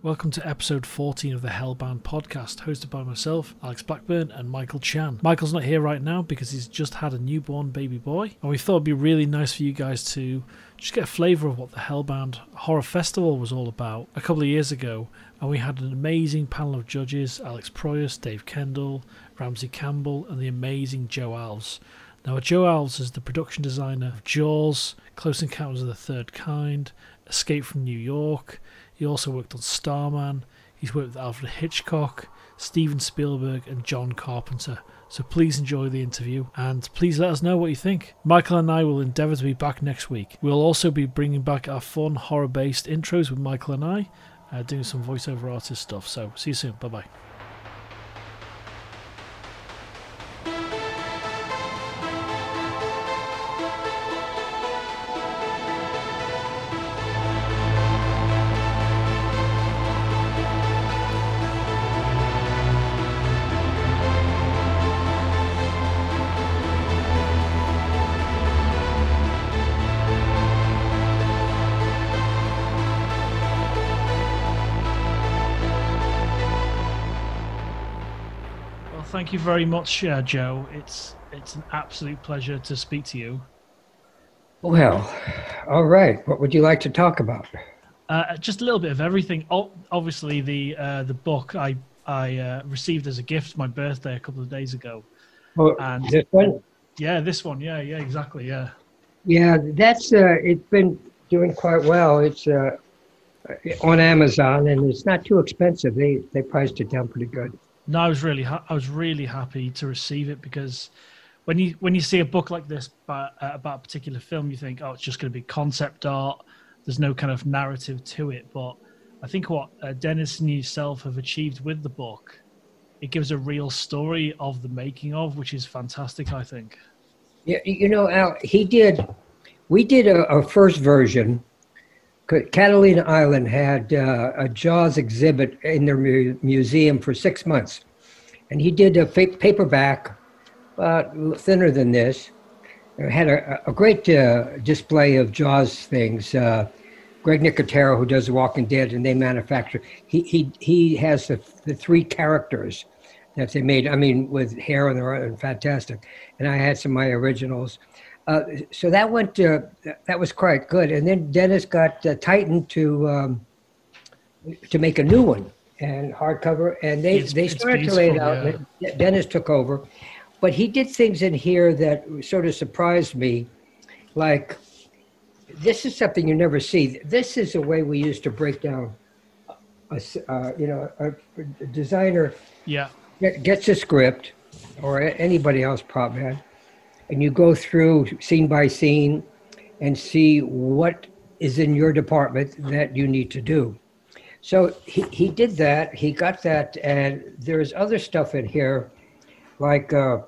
Welcome to episode 14 of the Hellbound podcast, hosted by myself, Alex Blackburn, and Michael Chan. Michael's not here right now because he's just had a newborn baby boy, and we thought it'd be really nice for you guys to just get a flavour of what the Hellbound Horror Festival was all about a couple of years ago. And we had an amazing panel of judges: Alex Proyas, Dave Kendall, Ramsey Campbell, and the amazing Joe Alves. Now, Joe Alves is the production designer of Jaws, Close Encounters of the Third Kind, Escape from New York. He also worked on Starman. He's worked with Alfred Hitchcock, Steven Spielberg, and John Carpenter. So please enjoy the interview, and please let us know what you think. Michael and I will endeavour to be back next week. We'll also be bringing back our fun horror-based intros with Michael and I, doing some voiceover artist stuff. So see you soon. Bye-bye. Thank you very much, Joe. It's an absolute pleasure to speak to you. Well, all right. What would you like to talk about? Just a little bit of everything. Obviously, the book I received as a gift for my birthday a couple of days ago. Oh, and this one? Yeah, this one. Yeah, exactly. Yeah. Yeah, that's it's been doing quite well. It's on Amazon, and it's not too expensive. They priced it down pretty good. No, I was really happy to receive it, because when you see a book like this about a particular film, you think, oh, it's just going to be concept art. There's no kind of narrative to it. But I think what Dennis and yourself have achieved with the book, it gives a real story of the making of, which is fantastic, I think. Yeah, you know, Al, we did a first version. Catalina Island had a Jaws exhibit in their museum for 6 months. And he did a paperback, thinner than this. It had a great display of Jaws things. Greg Nicotero, who does The Walking Dead, and they manufacture. He has the three characters that they made, I mean, with hair and fantastic. And I had some of my originals. So that went that was quite good, and then Dennis got Titan to make a new one and hardcover, and they started to lay it out. Yeah. Dennis took over, but he did things in here that sort of surprised me. Like, this is something you never see. This is a way we used to break down. A designer gets a script, or anybody else, prop man. And you go through scene by scene and see what is in your department that you need to do. So he did that. He got that. And there's other stuff in here like,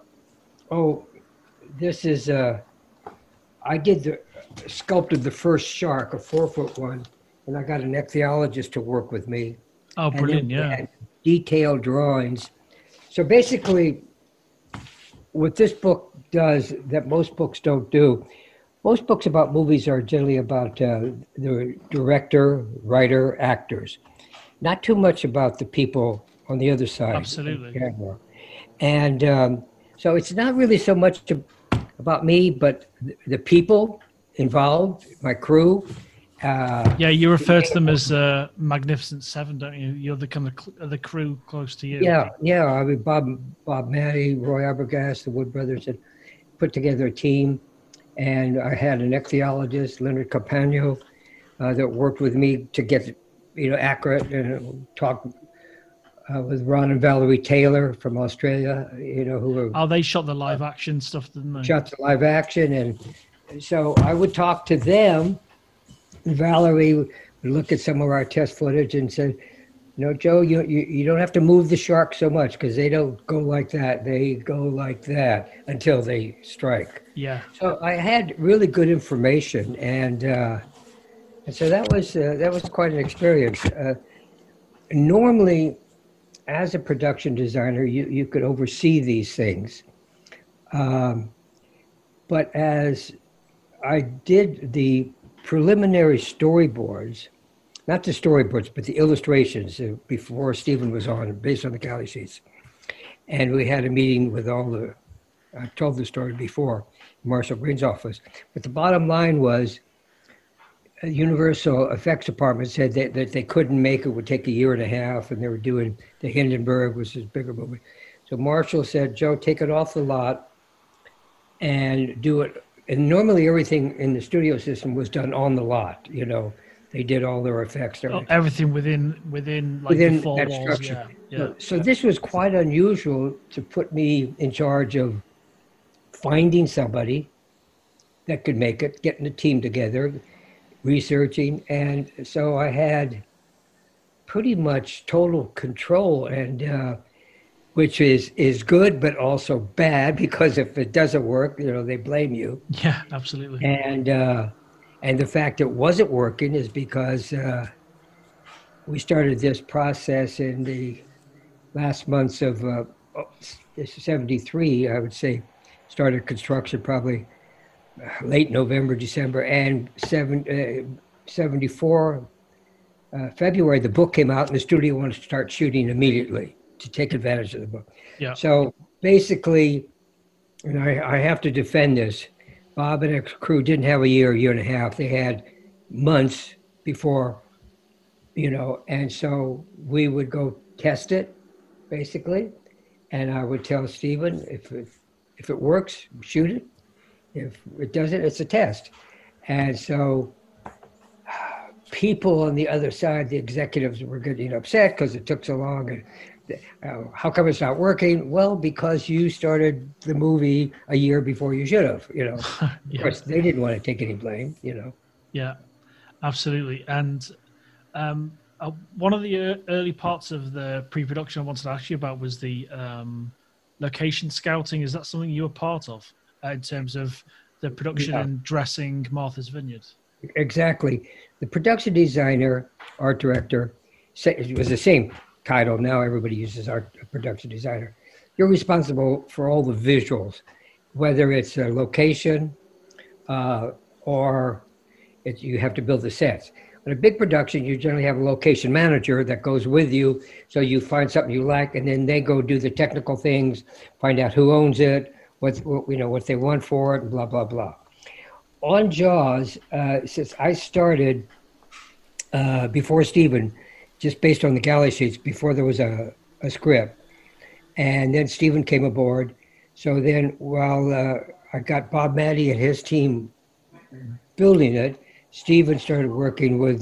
this is, I sculpted the first shark, a 4-foot one, and I got an ichthyologist to work with me. Oh, brilliant, yeah. Detailed drawings. So basically, what this book does that most books don't do, most books about movies are generally about the director, writer, actors. Not too much about the people on the other side. Absolutely. Of the camera. And so it's not really so much about me, but the people involved, my crew. Yeah, you refer to them as Magnificent Seven, don't you? You're the kind of the crew close to you. Yeah. I mean, Bob Matty, Roy Arbogast, the Wood Brothers had put together a team, and I had an ichthyologist, Leonard Campagno, that worked with me to get, accurate, and talk with Ron and Valerie Taylor from Australia, who were. Oh, they shot the live action stuff, didn't they? Shot the live action, and so I would talk to them. Valerie would look at some of our test footage and said, Joe, you don't have to move the shark so much, because they don't go like that. They go like that until they strike. Yeah. So I had really good information, and so that was quite an experience. Normally, as a production designer, you could oversee these things, but as I did the preliminary storyboards not the storyboards, but the illustrations before Stephen was on, based on the galley sheets. And we had a meeting with all the, I've told the story before, Marshall Green's office. But the bottom line was, Universal Effects Department said that they couldn't make it, would take a year and a half, and they were doing the Hindenburg, was his bigger movie. So Marshall said, Joe, take it off the lot and do it. And normally everything in the studio system was done on the lot, you know. They did all their effects. Everything within the four that walls. structure. Yeah. So this was quite unusual to put me in charge of finding somebody that could make it, getting a team together, researching. And so I had pretty much total control, and which is good, but also bad, because if it doesn't work, you know, they blame you. Yeah, absolutely. And the fact it wasn't working is because we started this process in the last months of 73, I would say. Started construction probably late November, December, and 74, February, the book came out and the studio wanted to start shooting immediately to take advantage of the book. Yeah. So basically, and I have to defend this, Bob and his crew didn't have a year and a half. They had months before, you know, and so we would go test it, basically, and I would tell Stephen, if it works, shoot it. If it doesn't, it's a test. And so people on the other side, the executives, were getting upset because it took so long. And how come it's not working? Well, because you started the movie a year before you should have, you know. Yeah. Of course, they didn't want to take any blame, you know. Yeah, absolutely. And one of the early parts of the pre-production I wanted to ask you about was the location scouting. Is that something you were part of in terms of the production and dressing Martha's Vineyard? Exactly. The production designer, art director, it was the same title. Now everybody uses art production designer. You're responsible for all the visuals, whether it's a location or you have to build the sets. In a big production, you generally have a location manager that goes with you. So you find something you like, and then they go do the technical things, find out who owns it, what they want for it, and blah, blah, blah. On Jaws, since I started before Stephen, just based on the galley sheets, before there was a script, and then Stephen came aboard. So then while I got Bob Maddy and his team building it, Stephen started working with,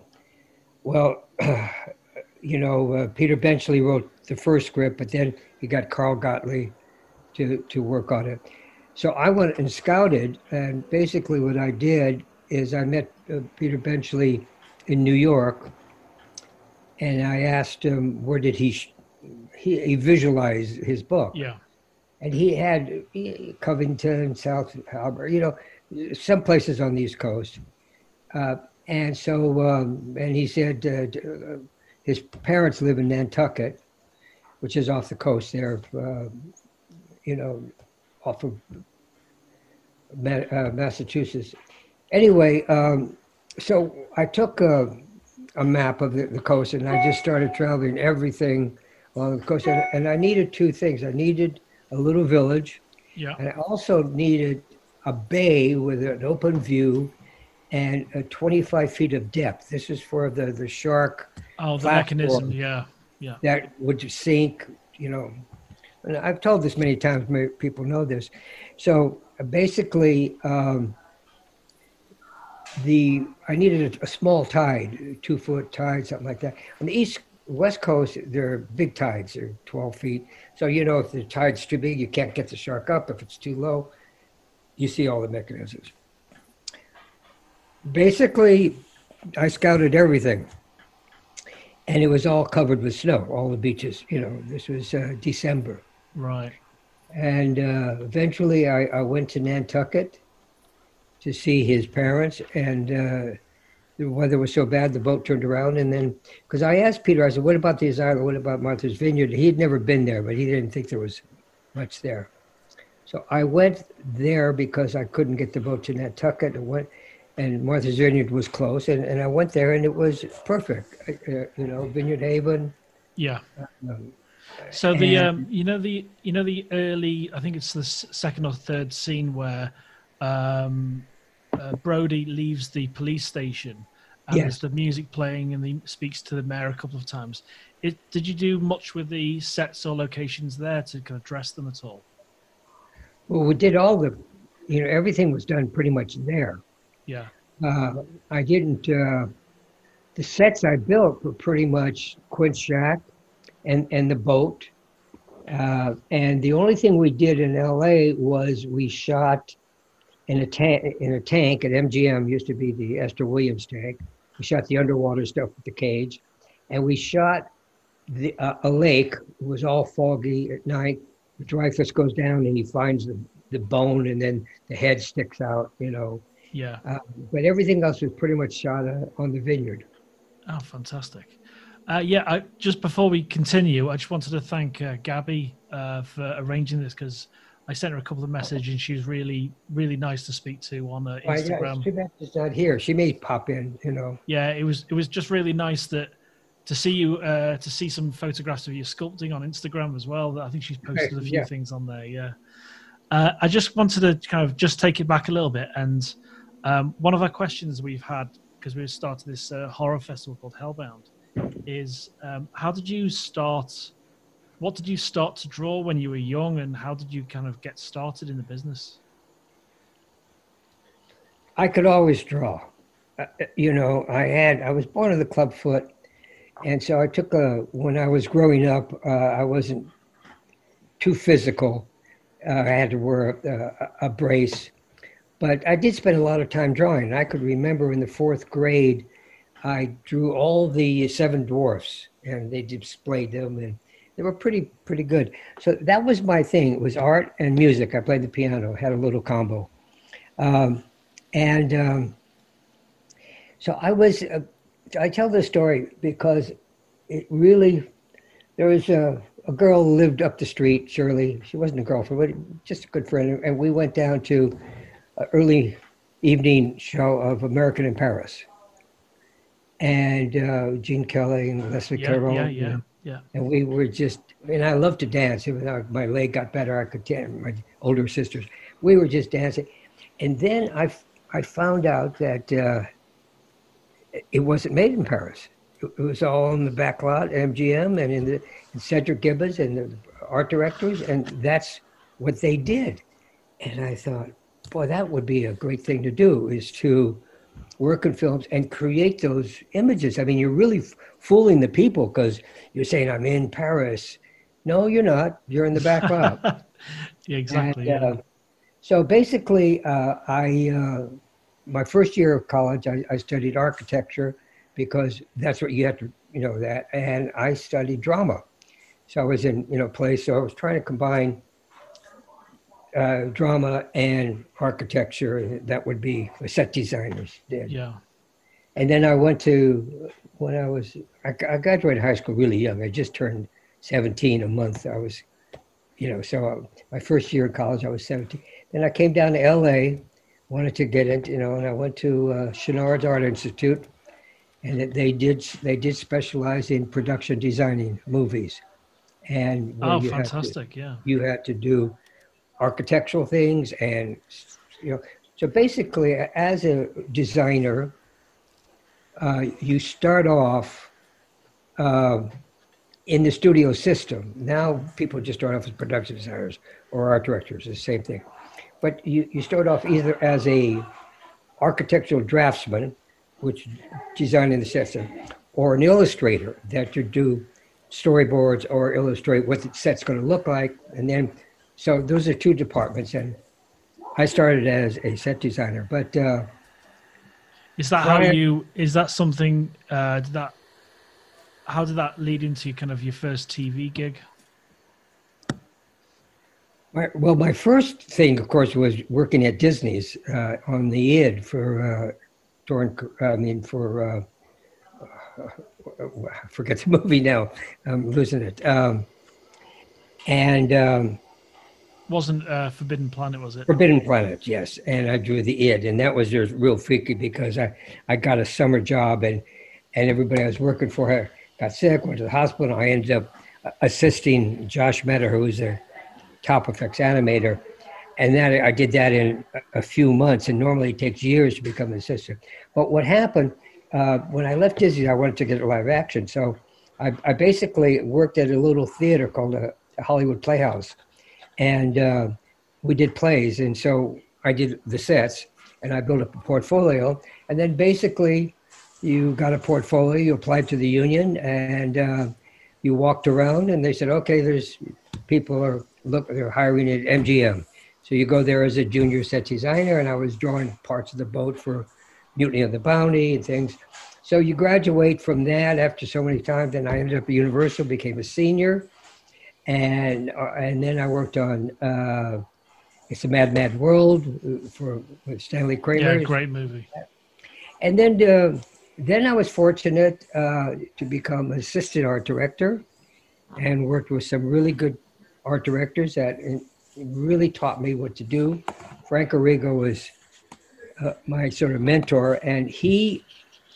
Peter Benchley wrote the first script, but then he got Carl Gottlieb to work on it. So I went and scouted, and basically what I did is I met Peter Benchley in New York, and I asked him where did he visualized his book. Yeah. And he had Covington, South Harbor, you know, some places on the East Coast. And so, and he said his parents live in Nantucket, which is off the coast there, off of Massachusetts. Anyway, so I took a map of the coast, and I just started traveling everything along the coast. And I needed two things. I needed a little village, and I also needed a bay with an open view and 25 feet of depth. This is for the shark. Oh, the mechanism, yeah. That would sink, you know. And I've told this many times, people know this. So basically, I needed a small tide, 2-foot tide, something like that. On the West Coast, there are big tides, they're 12 feet. So, you know, if the tide's too big, you can't get the shark up. If it's too low, you see all the mechanisms. Basically, I scouted everything, and it was all covered with snow, all the beaches. You know, this was December. Right. And eventually I went to Nantucket to see his parents, and the weather was so bad, the boat turned around. And then, because I asked Peter, I said, what about this island? What about Martha's Vineyard? He had never been there, but he didn't think there was much there. So I went there because I couldn't get the boat to Nantucket, and went. and Martha's Vineyard was close, and I went there, and it was perfect. Vineyard Haven. Yeah. Um, So the and the early, I think it's the second or third scene where um, Brody leaves the police station and there's yes, the music playing and he speaks to the mayor a couple of times. Did you do much with the sets or locations there to kind of dress them at all? well, we did all the, everything was done pretty much there. Yeah, I didn't. The sets I built were pretty much Quint's shack and the boat. And the only thing we did in LA was we shot in a tank at MGM, used to be the Esther Williams tank. We shot the underwater stuff with the cage, and we shot a lake. It was all foggy at night. Dreyfuss goes down and he finds the bone, and then the head sticks out. yeah. But everything else was pretty much shot on the vineyard. Oh, fantastic. Just before we continue, I just wanted to thank Gabby for arranging this because I sent her a couple of messages and she was really, really nice to speak to on Instagram. Yeah, too bad she's not here. She may pop in. Yeah, it was just really nice to see you to see some photographs of you sculpting on Instagram as well. I think she's posted a few things on there. Yeah, I just wanted to kind of just take it back a little bit, and one of our questions we've had because we started this horror festival called Hellbound is how did you start? What did you start to draw when you were young, and how did you kind of get started in the business? I could always draw. I was born in the clubfoot, and so I took when I was growing up, I wasn't too physical. I had to wear a brace, but I did spend a lot of time drawing. I could remember in the fourth grade, I drew all the Seven Dwarfs, and they displayed them, and they were pretty good. So that was my thing. It was art and music. I played the piano, had a little combo. So I tell this story because it really, there was a girl who lived up the street, Shirley. She wasn't a girlfriend, but just a good friend. And we went down to an early evening show of American in Paris. And Gene Kelly and Leslie Caron. Yeah. And we were and I love to dance. My leg got better. I could dance. My older sisters. We were just dancing. And then I found out that it wasn't made in Paris. It was all in the back lot, MGM, and in Cedric Gibbons and the art directors, and that's what they did. And I thought, boy, that would be a great thing to do, is to work in films and create those images. I mean, you're really fooling the people because you're saying, I'm in Paris. No, you're not. You're in the back lot. Yeah, exactly. So basically, my first year of college, I studied architecture because that's what you have to, that. And I studied drama. So I was in, plays. So I was trying to combine drama and architecture. That would be what set designers did. Yeah. And then I went to, I graduated high school really young. I just turned 17 a month. I was, so my first year in college, I was 17. Then I came down to LA, wanted to get into, and I went to Chenard's Art Institute, and they did specialize in production designing movies. And fantastic! You had to do architectural things, and so basically, as a designer, you start off in the studio system. Now people just start off as production designers or art directors, the same thing. But you start off either as a architectural draftsman, which designing the system, or an illustrator that you do storyboards or illustrate what the set's going to look like. And then, so those are two departments. And I started as a set designer, but is that something, how did that lead into kind of your first TV gig? My first thing, of course, was working at Disney's on the id for I forget the movie now. I'm losing it. Wasn't Forbidden Planet, was it? Forbidden Planet, yes. And I drew the id, and that was just real freaky because I got a summer job, and everybody I was working for got sick, went to the hospital. I ended up assisting Josh Metter, who was a top effects animator, and that I did that in a few months. And normally it takes years to become an assistant. But what happened when I left Disney, I wanted to get live action, so I basically worked at a little theater called the Hollywood Playhouse, and we did plays. And so I did the sets, and I built up a portfolio. And then basically, you got a portfolio, you applied to the union, and you walked around, and they said, okay, there's people they're hiring at MGM. So you go there as a junior set designer, and I was drawing parts of the boat for Mutiny of the Bounty and things. So you graduate from that after so many times. Then I ended up at Universal, became a senior, and then I worked on It's a Mad, Mad World with Stanley Kramer. Yeah, great movie. And then I was fortunate to become assistant art director, and worked with some really good art directors that really taught me what to do. Frank Arrigo was my sort of mentor, and he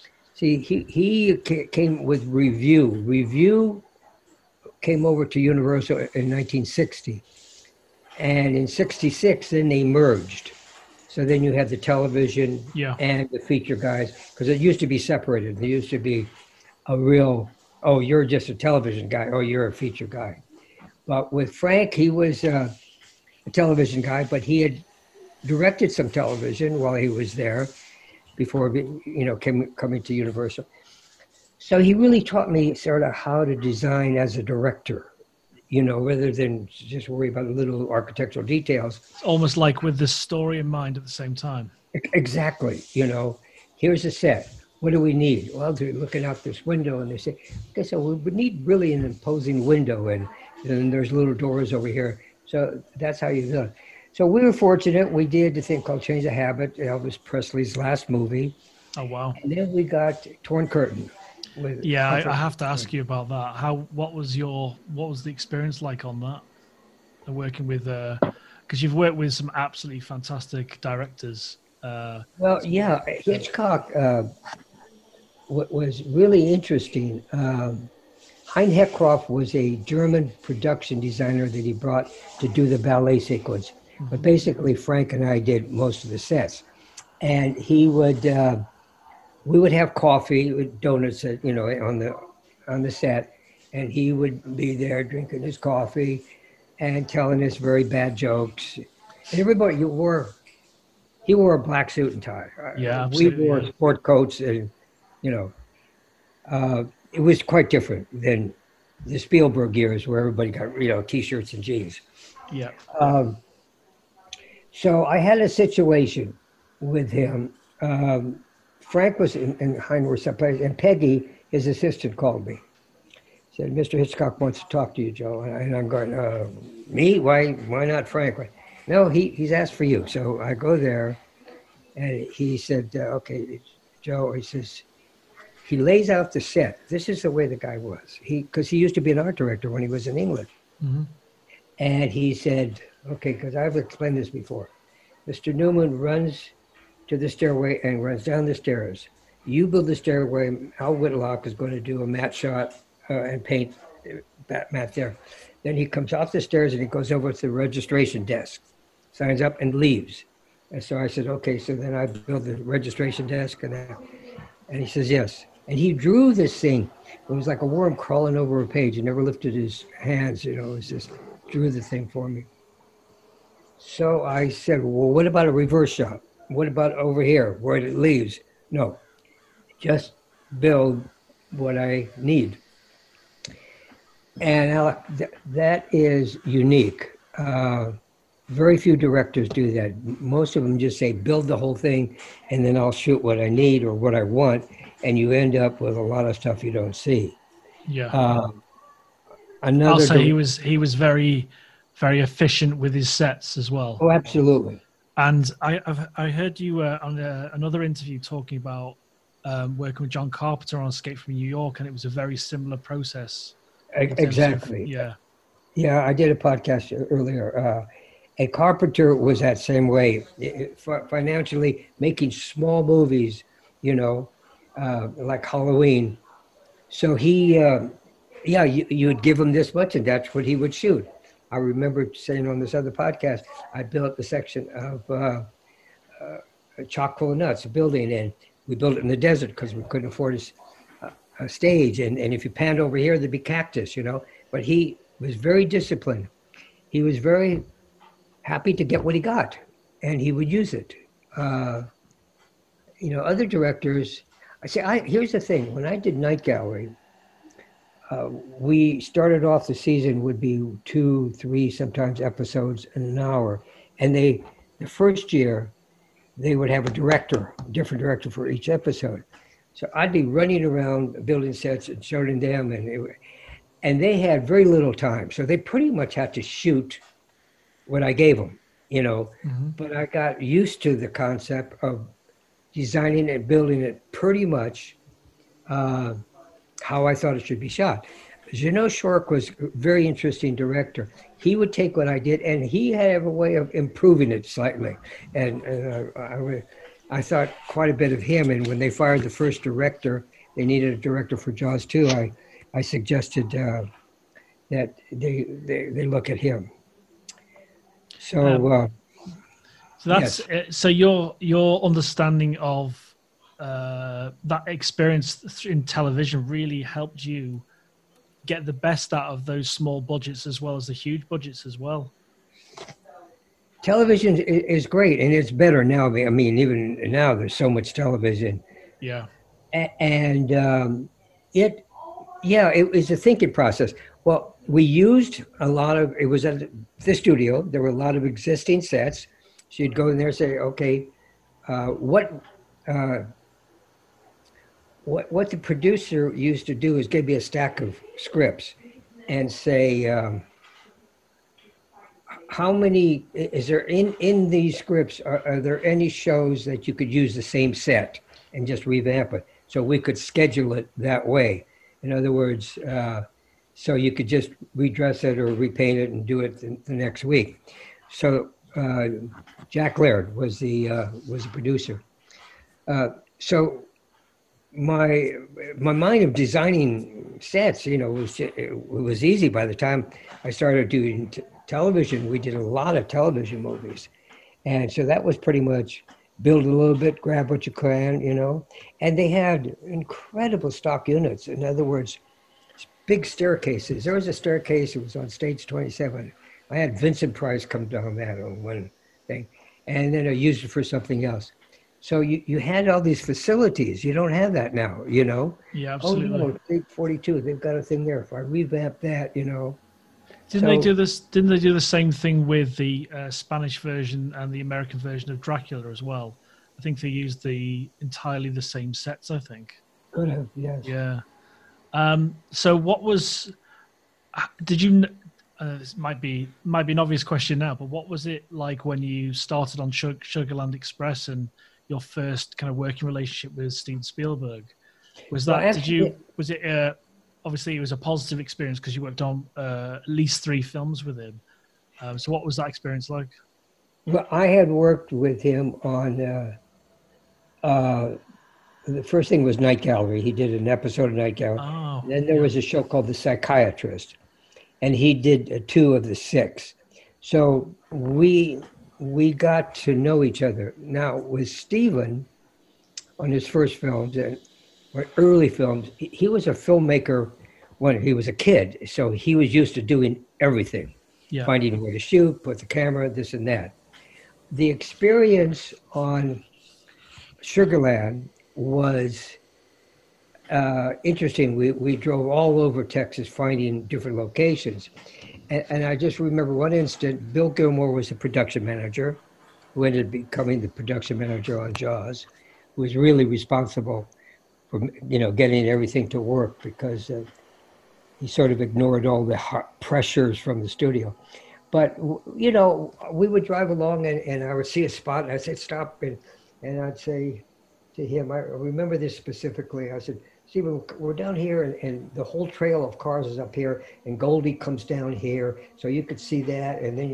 came with Review. Review came over to Universal in 1960, and in 66 then they merged. So then you had the television and the feature guys, because it used to be separated. There used to be a real, oh, you're just a television guy, oh, you're a feature guy. But with Frank, he was a television guy, but he had directed some television while he was there before, coming to Universal. So he really taught me sort of how to design as a director, rather than just worry about little architectural details. It's almost like with the story in mind at the same time. Exactly. Here's a set. What do we need? Well, they're looking out this window, and they say, okay, so we would need really an imposing window, and there's little doors over here. So that's how you do it. So we were fortunate. We did a thing called Change the Habit, Elvis Presley's last movie. Oh, wow. And then we got Torn Curtain. I have to ask you about that. What was the experience like on that? And working with, because you've worked with some absolutely fantastic directors. Hitchcock, what was really interesting, Hein Heckroff was a German production designer that he brought to do the ballet sequence. But basically, Frank and I did most of the sets. And we would have coffee with donuts, on the set, and he would be there drinking his coffee and telling us very bad jokes. And everybody, he wore a black suit and tie. Yeah, we wore sport coats, and it was quite different than the Spielberg years where everybody got T-shirts and jeans. Yeah. So I had a situation with him. Frank was in Hein were someplace, and Peggy, his assistant, called me. Said, Mr. Hitchcock wants to talk to you, Joe. And I'm going, me? Why not Frank? No, he's asked for you. So I go there, and he said, okay, Joe, he says, he lays out the set. This is the way the guy was. Because he used to be an art director when he was in England. Mm-hmm. And he said, okay, because I've explained this before. Mr. Newman runs to the stairway and runs down the stairs. You build the stairway. Al Whitlock is going to do a matte shot and paint that matte there. Then he comes off the stairs and he goes over to the registration desk, signs up and leaves. And so I said, okay, so then I build the registration desk. And he says, yes. And he drew this thing. It was like a worm crawling over a page. He never lifted his hands, it was just drew the thing for me. So I said, well, what about a reverse shot? What about over here where it leaves? No, just build what I need. And Alec, that is unique. Very few directors do that. Most of them just say, build the whole thing, and then I'll shoot what I need or what I want. And you end up with a lot of stuff you don't see. Yeah. I'll say he was very, very efficient with his sets as well. Oh, absolutely. And I heard you on another interview talking about working with John Carpenter on Escape from New York, and it was a very similar process. Exactly. Yeah. Yeah, I did a podcast earlier. And Carpenter was that same way, financially making small movies, you know, like Halloween. So he, yeah, you would give him this much, and that's what he would shoot. I remember saying on this other podcast, I built a section of chock full of nuts, a building, and we built it in the desert because we couldn't afford a stage. And if you panned over here, there'd be cactus, you know. But he was very disciplined. He was very happy to get what he got, and he would use it. Uh, you know, other directors, here's the thing. When I did Night Gallery, we started off the season would be 2, 3, sometimes episodes in an hour. And the first year, they would have a different director for each episode. So I'd be running around building sets and showing them, and they had very little time. So they pretty much had to shoot what I gave them, you know. Mm-hmm. But I got used to the concept of designing and building it pretty much how I thought it should be shot. Jeannot Szork was a very interesting director. He would take what I did, and he had a way of improving it slightly. And I thought quite a bit of him. And when they fired the first director, they needed a director for Jaws 2. I suggested that they look at him. So that's yes. so your understanding of that experience in television really helped you get the best out of those small budgets as well as the huge budgets as well. Television is great, and it's better now. I mean, even now there's so much television. Yeah. And it was a thinking process. Well, we used it was at the studio. There were a lot of existing sets. So you'd go in there and say, okay, what the producer used to do is give me a stack of scripts and say, how many, is there in these scripts, are there any shows that you could use the same set and just revamp it? So we could schedule it that way. In other words, so you could just redress it or repaint it and do it the next week. So Jack Laird was the producer. So my mind of designing sets, you know, it was easy. By the time I started doing television, we did a lot of television movies, and so that was pretty much build a little bit, grab what you can, you know. And they had incredible stock units. In other words, big staircases. There was a staircase. It was on stage 27. I had Vincent Price come down that on one thing, and then I used it for something else. So you had all these facilities. You don't have that now, you know? Yeah, absolutely. Oh, no, Big 42, they've got a thing there. If I revamp that, you know. Didn't they do this? Didn't they do the same thing with the Spanish version and the American version of Dracula as well? I think they used entirely the same sets, I think. Could have, yes. Yeah. So what was, did you, this might be an obvious question now, but what was it like when you started on Sugarland Express and your first kind of working relationship with Steven Spielberg? Was that, obviously it was a positive experience because you worked on at least 3 films with him. So what was that experience like? Well, I had worked with him on, the first thing was Night Gallery. He did an episode of Night Gallery. Oh, and then there was a show called The Psychiatrist, and he did 2 of the 6. So we got to know each other. Now with Steven, on his first films or early films, he was a filmmaker when he was a kid. So he was used to doing everything, finding where to shoot, put the camera, this and that. The experience on Sugarland was interesting. We drove all over Texas finding different locations. And I just remember one instant, Bill Gilmore was the production manager, who ended up becoming the production manager on Jaws, who was really responsible for, you know, getting everything to work because he sort of ignored all the pressures from the studio. But, you know, we would drive along and I would see a spot and I'd say, stop. And I'd say to him, I remember this specifically, I said, Steven, we're down here and the whole trail of cars is up here and Goldie comes down here. So you could see that. And then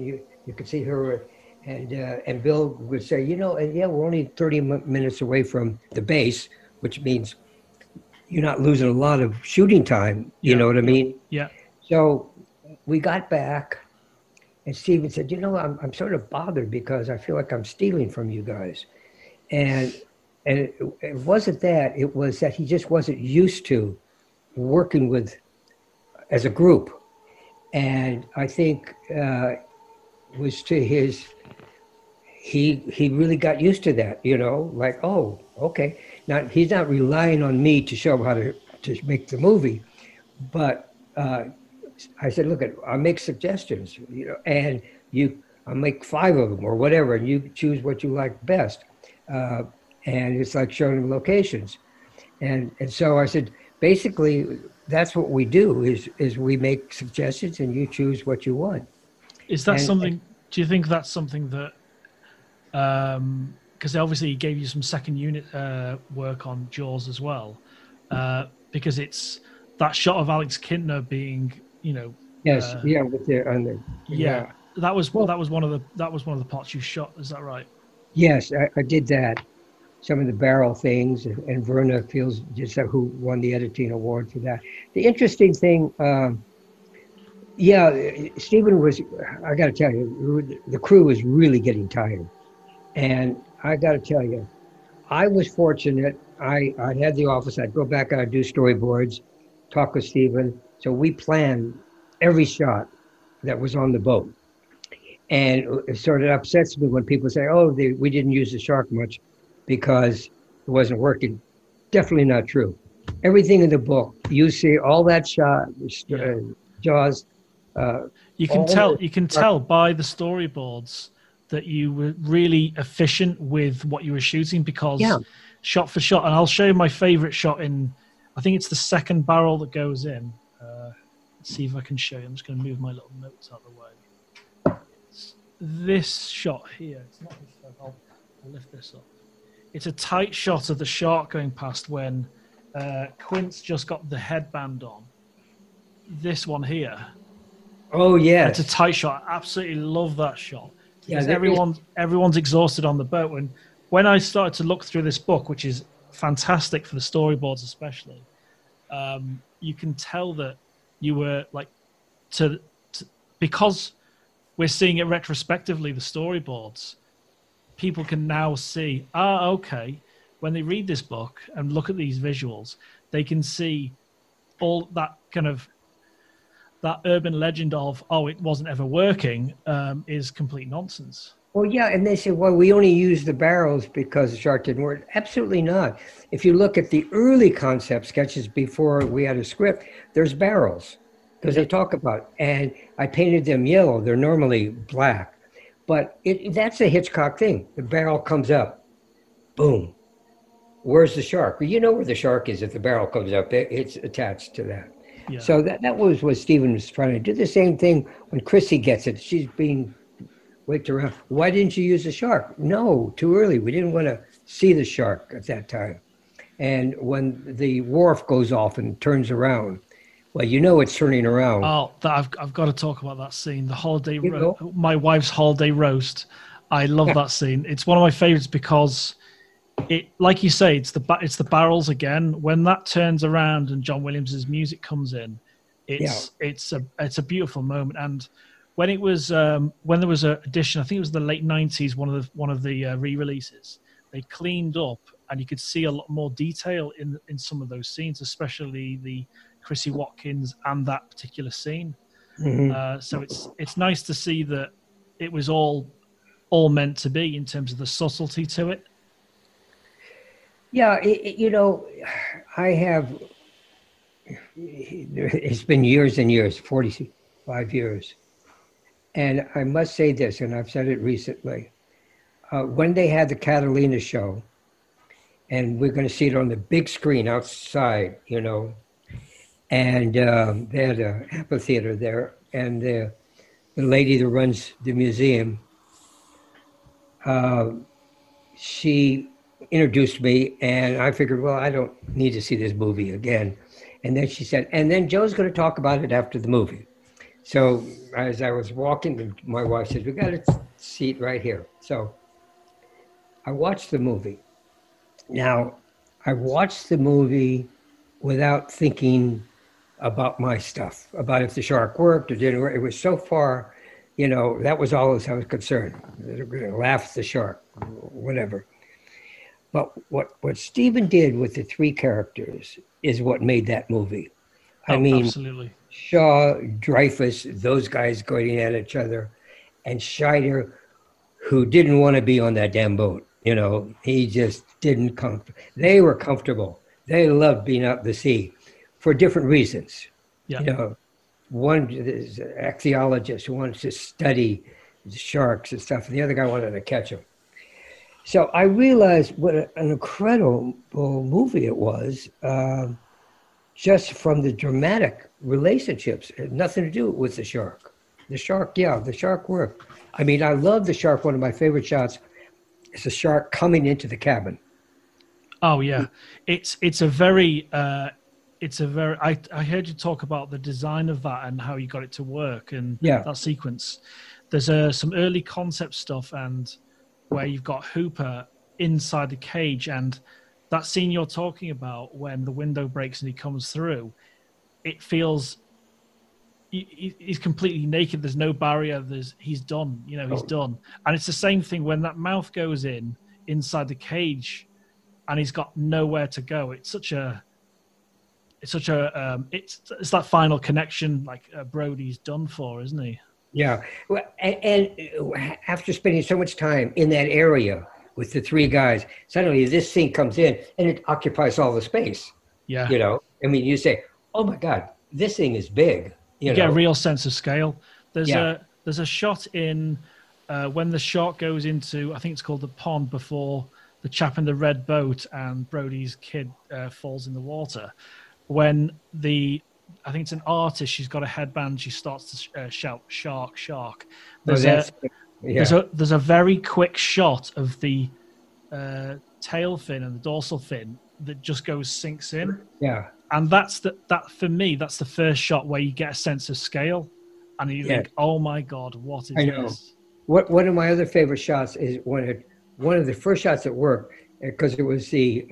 You could see her, and Bill would say, and yeah, we're only 30 minutes away from the base, which means you're not losing a lot of shooting time. You Yeah. know what I mean? Yeah. So we got back, and Steven said, I'm sort of bothered because I feel like I'm stealing from you guys. And it wasn't that, it was that he just wasn't used to working with as a group. And I think was to his, he really got used to that, like, oh, okay. Now he's not relying on me to show him how to make the movie, but I said, look, I'll make suggestions, and I'll make 5 of them or whatever, and you choose what you like best. And it's like showing them locations. And so I said, basically, that's what we do is we make suggestions and you choose what you want. Is that something, do you think that's something that, because obviously he gave you some second unit work on Jaws as well, because it's that shot of Alex Kintner being, Yes, with yeah. That was one of the parts you shot. Is that right? Yes, I did that. Some of the barrel things, and Verna feels just who won the editing award for that. The interesting thing, Steven was, I got to tell you, the crew was really getting tired. And I got to tell you, I was fortunate. I had the office. I'd go back, I'd do storyboards, talk with Steven. So we planned every shot that was on the boat. And it sort of upsets me when people say, oh, we didn't use the shark much because it wasn't working. Definitely not true. Everything in the book, you see all that shot, Jaws. You can tell by the storyboards that you were really efficient with what you were shooting, because shot for shot, and I'll show you my favorite shot I think it's the second barrel that goes in. Let's see if I can show you. I'm just going to move my little notes out of the way. This shot here, it's not this shot, I'll lift this up. It's a tight shot of the shark going past when Quint's just got the headband on. This one here. Oh, yeah. It's a tight shot. I absolutely love that shot. Because Yeah, everyone's exhausted on the boat. And when I started to look through this book, which is fantastic for the storyboards especially, you can tell that you were like, because we're seeing it retrospectively, the storyboards, people can now see, okay, when they read this book and look at these visuals, they can see all that kind of, that urban legend of, it wasn't ever working, is complete nonsense. Well, yeah, and they say, well, we only use the barrels because the shark didn't work. Absolutely not. If you look at the early concept sketches before we had a script, there's barrels, because they talk about, and I painted them yellow. They're normally black. But that's a Hitchcock thing. The barrel comes up, boom. Where's the shark? Well, you know where the shark is if the barrel comes up. It's attached to that. Yeah. So that was what Steven was trying to do. The same thing when Chrissy gets it. She's being waked around. Why didn't you use the shark? No, too early. We didn't want to see the shark at that time. And when the wharf goes off and turns around, well, it's turning around. Oh, I've got to talk about that scene. The holiday, my wife's holiday roast. I love that scene. It's one of my favorites because it, like you say, it's the barrels again. When that turns around and John Williams's music comes in, it's a beautiful moment. And when it was when there was an edition, I think it was the late '90s, one of the re-releases, they cleaned up and you could see a lot more detail in some of those scenes, especially the Chrissy Watkins and that particular scene. Mm-hmm. So it's nice to see that it was all meant to be in terms of the subtlety to it. Yeah, I have. It's been years and years, 45 years, and I must say this, and I've said it recently. When they had the Catalina show, and we're going to see it on the big screen outside, and they had an amphitheater there, and the lady that runs the museum, she introduced me, and I figured, well, I don't need to see this movie again. And then she said, and then Joe's going to talk about it after the movie. So as I was walking, my wife said, "We got a seat right here." So I watched the movie. Now, I watched the movie without thinking about my stuff, about if the shark worked or didn't work. It was so far, that was all as I was concerned. They're going to laugh at the shark, whatever. But what Stephen did with the three characters is what made that movie. I mean, absolutely. Shaw, Dreyfus, those guys going at each other, and Scheider, who didn't want to be on that damn boat. He just didn't come. They were comfortable. They loved being out at the sea for different reasons. Yeah. One is an ichthyologist who wanted to study the sharks and stuff, and the other guy wanted to catch them. So I realized what an incredible movie it was, just from the dramatic relationships. It had nothing to do with the shark. The shark worked. I mean, I love the shark. One of my favorite shots is the shark coming into the cabin. Oh yeah, it's a very I heard you talk about the design of that and how you got it to work and that sequence. There's some early concept stuff and where you've got Hooper inside the cage, and that scene you're talking about when the window breaks and he comes through, it feels he's completely naked. There's no barrier. He's done. He's done. And it's the same thing when that mouth goes inside the cage, and he's got nowhere to go. It's that final connection. Like Brody's done for, isn't he? Yeah. Well, and after spending so much time in that area with the three guys, suddenly this thing comes in and it occupies all the space. Yeah. I mean, you say, "Oh my God, this thing is big." You get a real sense of scale. There's a shot in when the shark goes into, I think it's called the pond, before the chap in the red boat and Brody's kid falls in the water. When I think it's an artist, she's got a headband, she starts to shout, "Shark, shark." There's a very quick shot of the tail fin and the dorsal fin that just sinks in. Yeah. And that for me, that's the first shot where you get a sense of scale, and you think, "Oh my God, what is this?" One of my other favorite shots is one of the first shots that worked, because it was it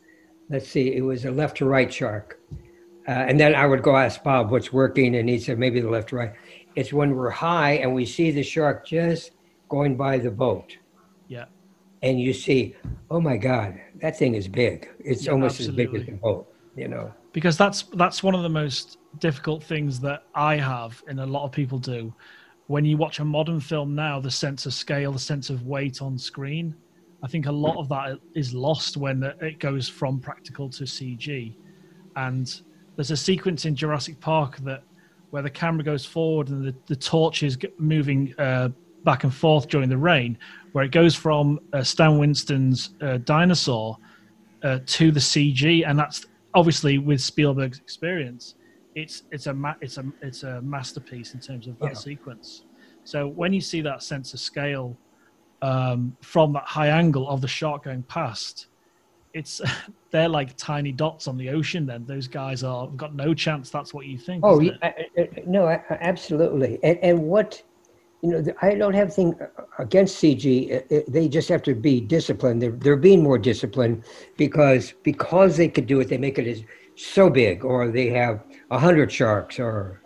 was a left to right shark, and then I would go ask Bob what's working, and he said maybe the left to right. It's when we're high and we see the shark just going by the boat. Yeah. And you see, oh my God, that thing is big. It's almost absolutely. as big as the boat. Because that's one of the most difficult things that I have, and a lot of people do. When you watch a modern film now, the sense of scale, the sense of weight on screen, I think a lot of that is lost when it goes from practical to CG. And there's a sequence in Jurassic Park where the camera goes forward and the torch is moving back and forth during the rain, where it goes from Stan Winston's dinosaur to the CG, and that's obviously with Spielberg's experience. It's a masterpiece in terms of that sequence. So when you see that sense of scale from that high angle of the shark going past, they're like tiny dots on the ocean. Then those guys have got no chance. That's what you think. Oh, no, absolutely. And what I don't have anything against CG. They just have to be disciplined. They're being more disciplined because they could do it. They make it so big, or they have 100 sharks, or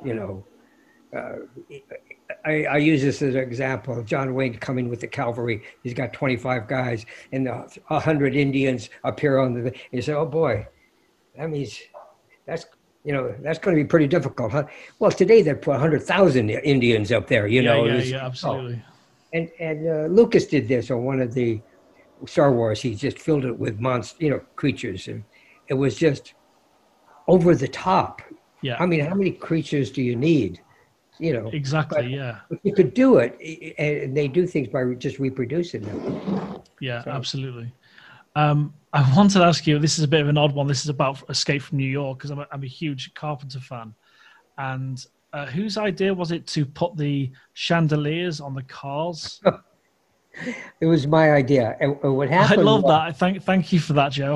I use this as an example of John Wayne coming with the cavalry. He's got 25 guys, and 100 Indians appear on the. You say, "Oh boy, that means that's going to be pretty difficult, huh?" Well, today they put 100,000 Indians up there. Yeah, absolutely. And Lucas did this on one of the Star Wars. He just filled it with creatures, and it was just over the top. Yeah. I mean, how many creatures do you need? Exactly. But you could do it, and they do things by just reproducing them. Yeah, absolutely. I wanted to ask you, this is a bit of an odd one. This is about Escape from New York, because I'm a huge Carpenter fan. And whose idea was it to put the chandeliers on the cars? It was my idea. And what happened? I love that. Thank you for that, Joe.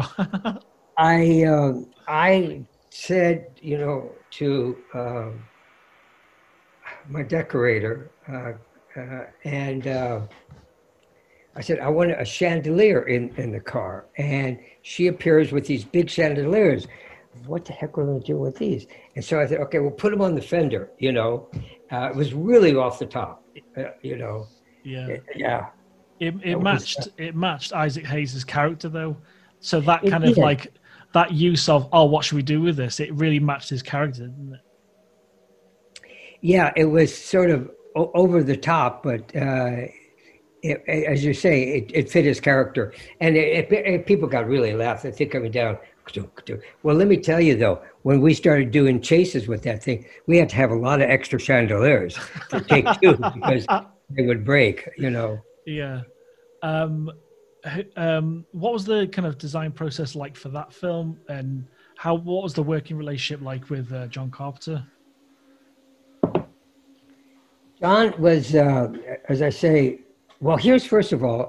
I said, to my decorator, and I said, I want a chandelier in the car. And she appears with these big chandeliers. What the heck are we going to do with these? And so I said, okay, we'll put them on the fender, you know. It was really off the top, you know. Yeah. Yeah. It Was, matched Isaac Hayes' character though. So that it kind of did. like that use of, oh, what should we do with this? It really matched his character, didn't it? Yeah, it was sort of over the top, but as you say, it fit his character. And people got really laughed. They think coming down. Well, let me tell you though, when we started doing chases with that thing, we had to have a lot of extra chandeliers to take two because they would break, you know. Yeah. What was the kind of design process like for that film, and what was the working relationship like with John Carpenter? John was, as I say, well, here's first of all,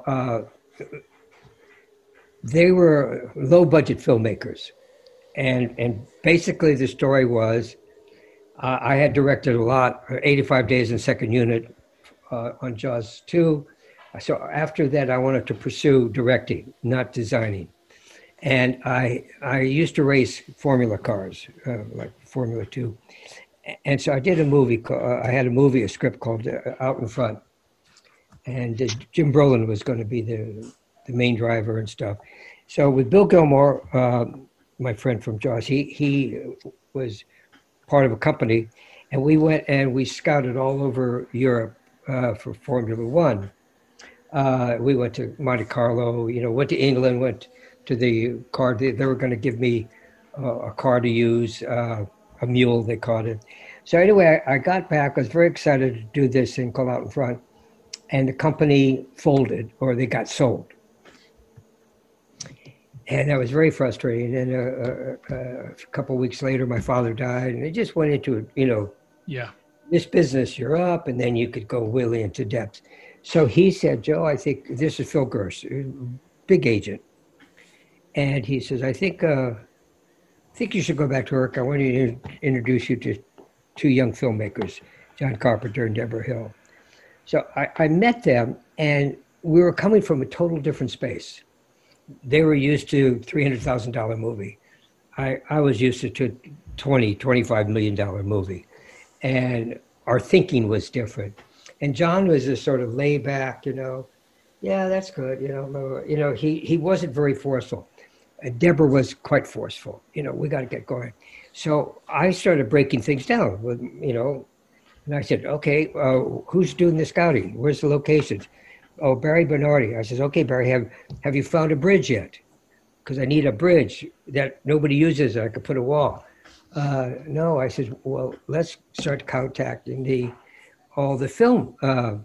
they were low budget filmmakers. And basically the story was I had directed a lot, 85 Days in Second Unit on Jaws 2. So after that, I wanted to pursue directing, not designing. And I used to race Formula cars, like Formula 2. And so I did a movie. I had a script called Out in Front. And Jim Brolin was going to be the main driver and stuff. So with Bill Gilmore, my friend from Jaws, he was part of a company. And we went and we scouted all over Europe for Formula One. We went to Monte Carlo, you know, went to England, went to the car. They were going to give me a car to use, a mule, they called it. So anyway, I got back. I was very excited to do this thing called Out in Front. And the company folded, or they got sold. And that was very frustrating. And a couple of weeks later, my father died, and it just went into, you know, yeah, this business, you're up, and then you could go really into depth. So he said, Joe, I think this is Phil Gerst, big agent. And he says, I think you should go back to work. I want to introduce you to two young filmmakers, John Carpenter and Deborah Hill. So I met them, and we were coming from a total different space. They were used to $300,000 movie. I was used to $25 million movie. And our thinking was different. And John was a sort of laid back, you know, yeah, that's good. You know, he wasn't very forceful. And Deborah was quite forceful. You know, we got to get going. So I started breaking things down with, you know, and I said, okay, who's doing the scouting? Where's the locations? Oh, Barry Bernardi. I said, okay, Barry, have you found a bridge yet? Because I need a bridge that nobody uses. I could put a wall. No, I said, well, let's start contacting all the film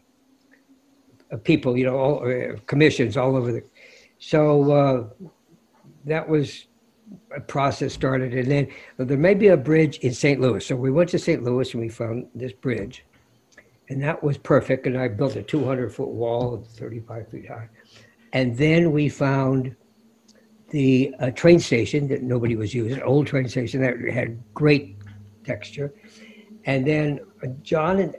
people, you know, all commissions all over the. So that was a process started, and then there may be a bridge in St. Louis. So we went to St. Louis and we found this bridge, and that was perfect. And I built a 200-foot wall, 35 feet high, and then we found the train station that nobody was using, an old train station that had great texture, and then John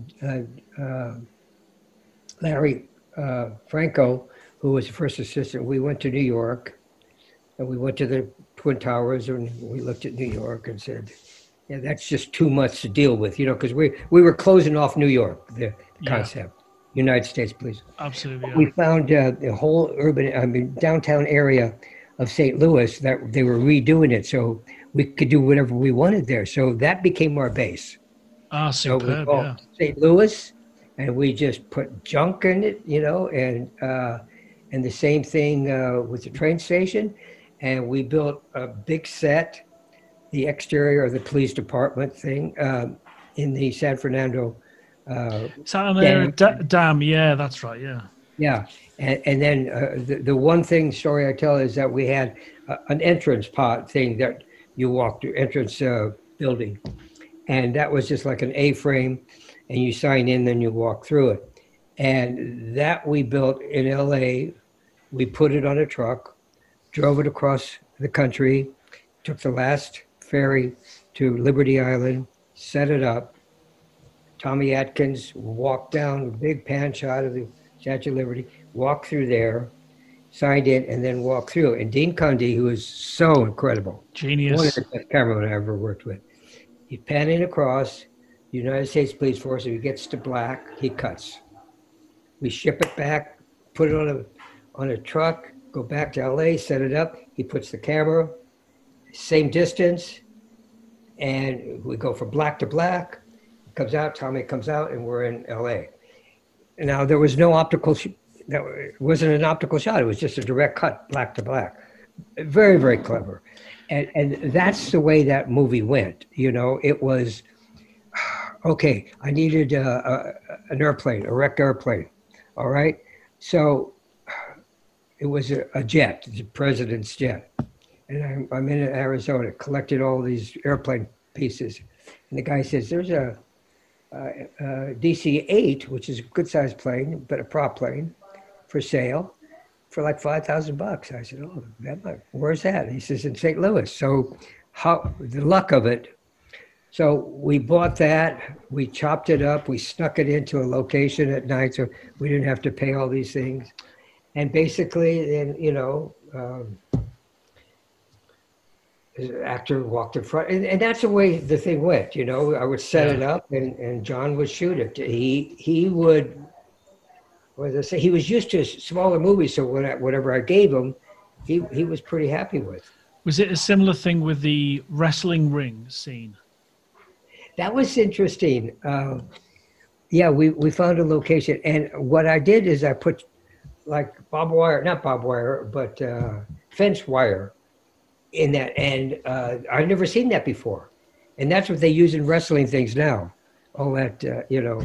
and Larry Franco, who was the first assistant, we went to New York, and we went to the Twin Towers, and we looked at New York and said, yeah, that's just too much to deal with, you know, because we were closing off New York, the concept. United States, please. Absolutely. Yeah. We found the whole downtown area of St. Louis that they were redoing it, so we could do whatever we wanted there. So that became our base. Ah, superb, so we called St. Louis, and we just put junk in it, you know, and the same thing with the train station. And we built a big set, the exterior of the police department thing in the San Fernando dam. Yeah, that's right. Yeah. Yeah. And then the one story I tell is that we had an entrance pod thing that you walk through, entrance building. And that was just like an A-frame, and you sign in, then you walk through it. And that we built in LA. We put it on a truck, drove it across the country, took the last ferry to Liberty Island, set it up, Tommy Atkins walked down, a big pan shot of the Statue of Liberty, walked through there, signed in, and then walked through. And Dean Cundy, who is so incredible, one of Genius. the best cameramen I ever worked with, he's panning across the United States Police Force. If he gets to black, he cuts. We ship it back, put it on a truck, go back to LA, set it up. He puts the camera, same distance, and we go from black to black. Comes out, Tommy comes out, and we're in LA. Now, there was no optical, it wasn't an optical shot. It was just a direct cut, black to black. Very, very clever. And that's the way that movie went. You know, it was, okay, I needed an airplane, a wrecked airplane. All right. So it was a jet, the president's jet. And I'm in Arizona, collected all these airplane pieces. And the guy says, there's a DC-8, which is a good-sized plane, but a prop plane, for sale for like $5,000. I said, oh, where's that? He says, in St. Louis. So the luck of it. So we bought that, we chopped it up, we snuck it into a location at night so we didn't have to pay all these things. And basically, then, you know, the actor walked in front, and that's the way the thing went. You know, I would set it up, and John would shoot it. He would, what did I say? He was used to smaller movies, so whatever I gave him, he was pretty happy with. Was it a similar thing with the wrestling ring scene? That was interesting. Yeah, we found a location, and what I did is I put like barbed wire, not barbed wire, but fence wire in that, and I've never seen that before, and that's what they use in wrestling things now. All that you know,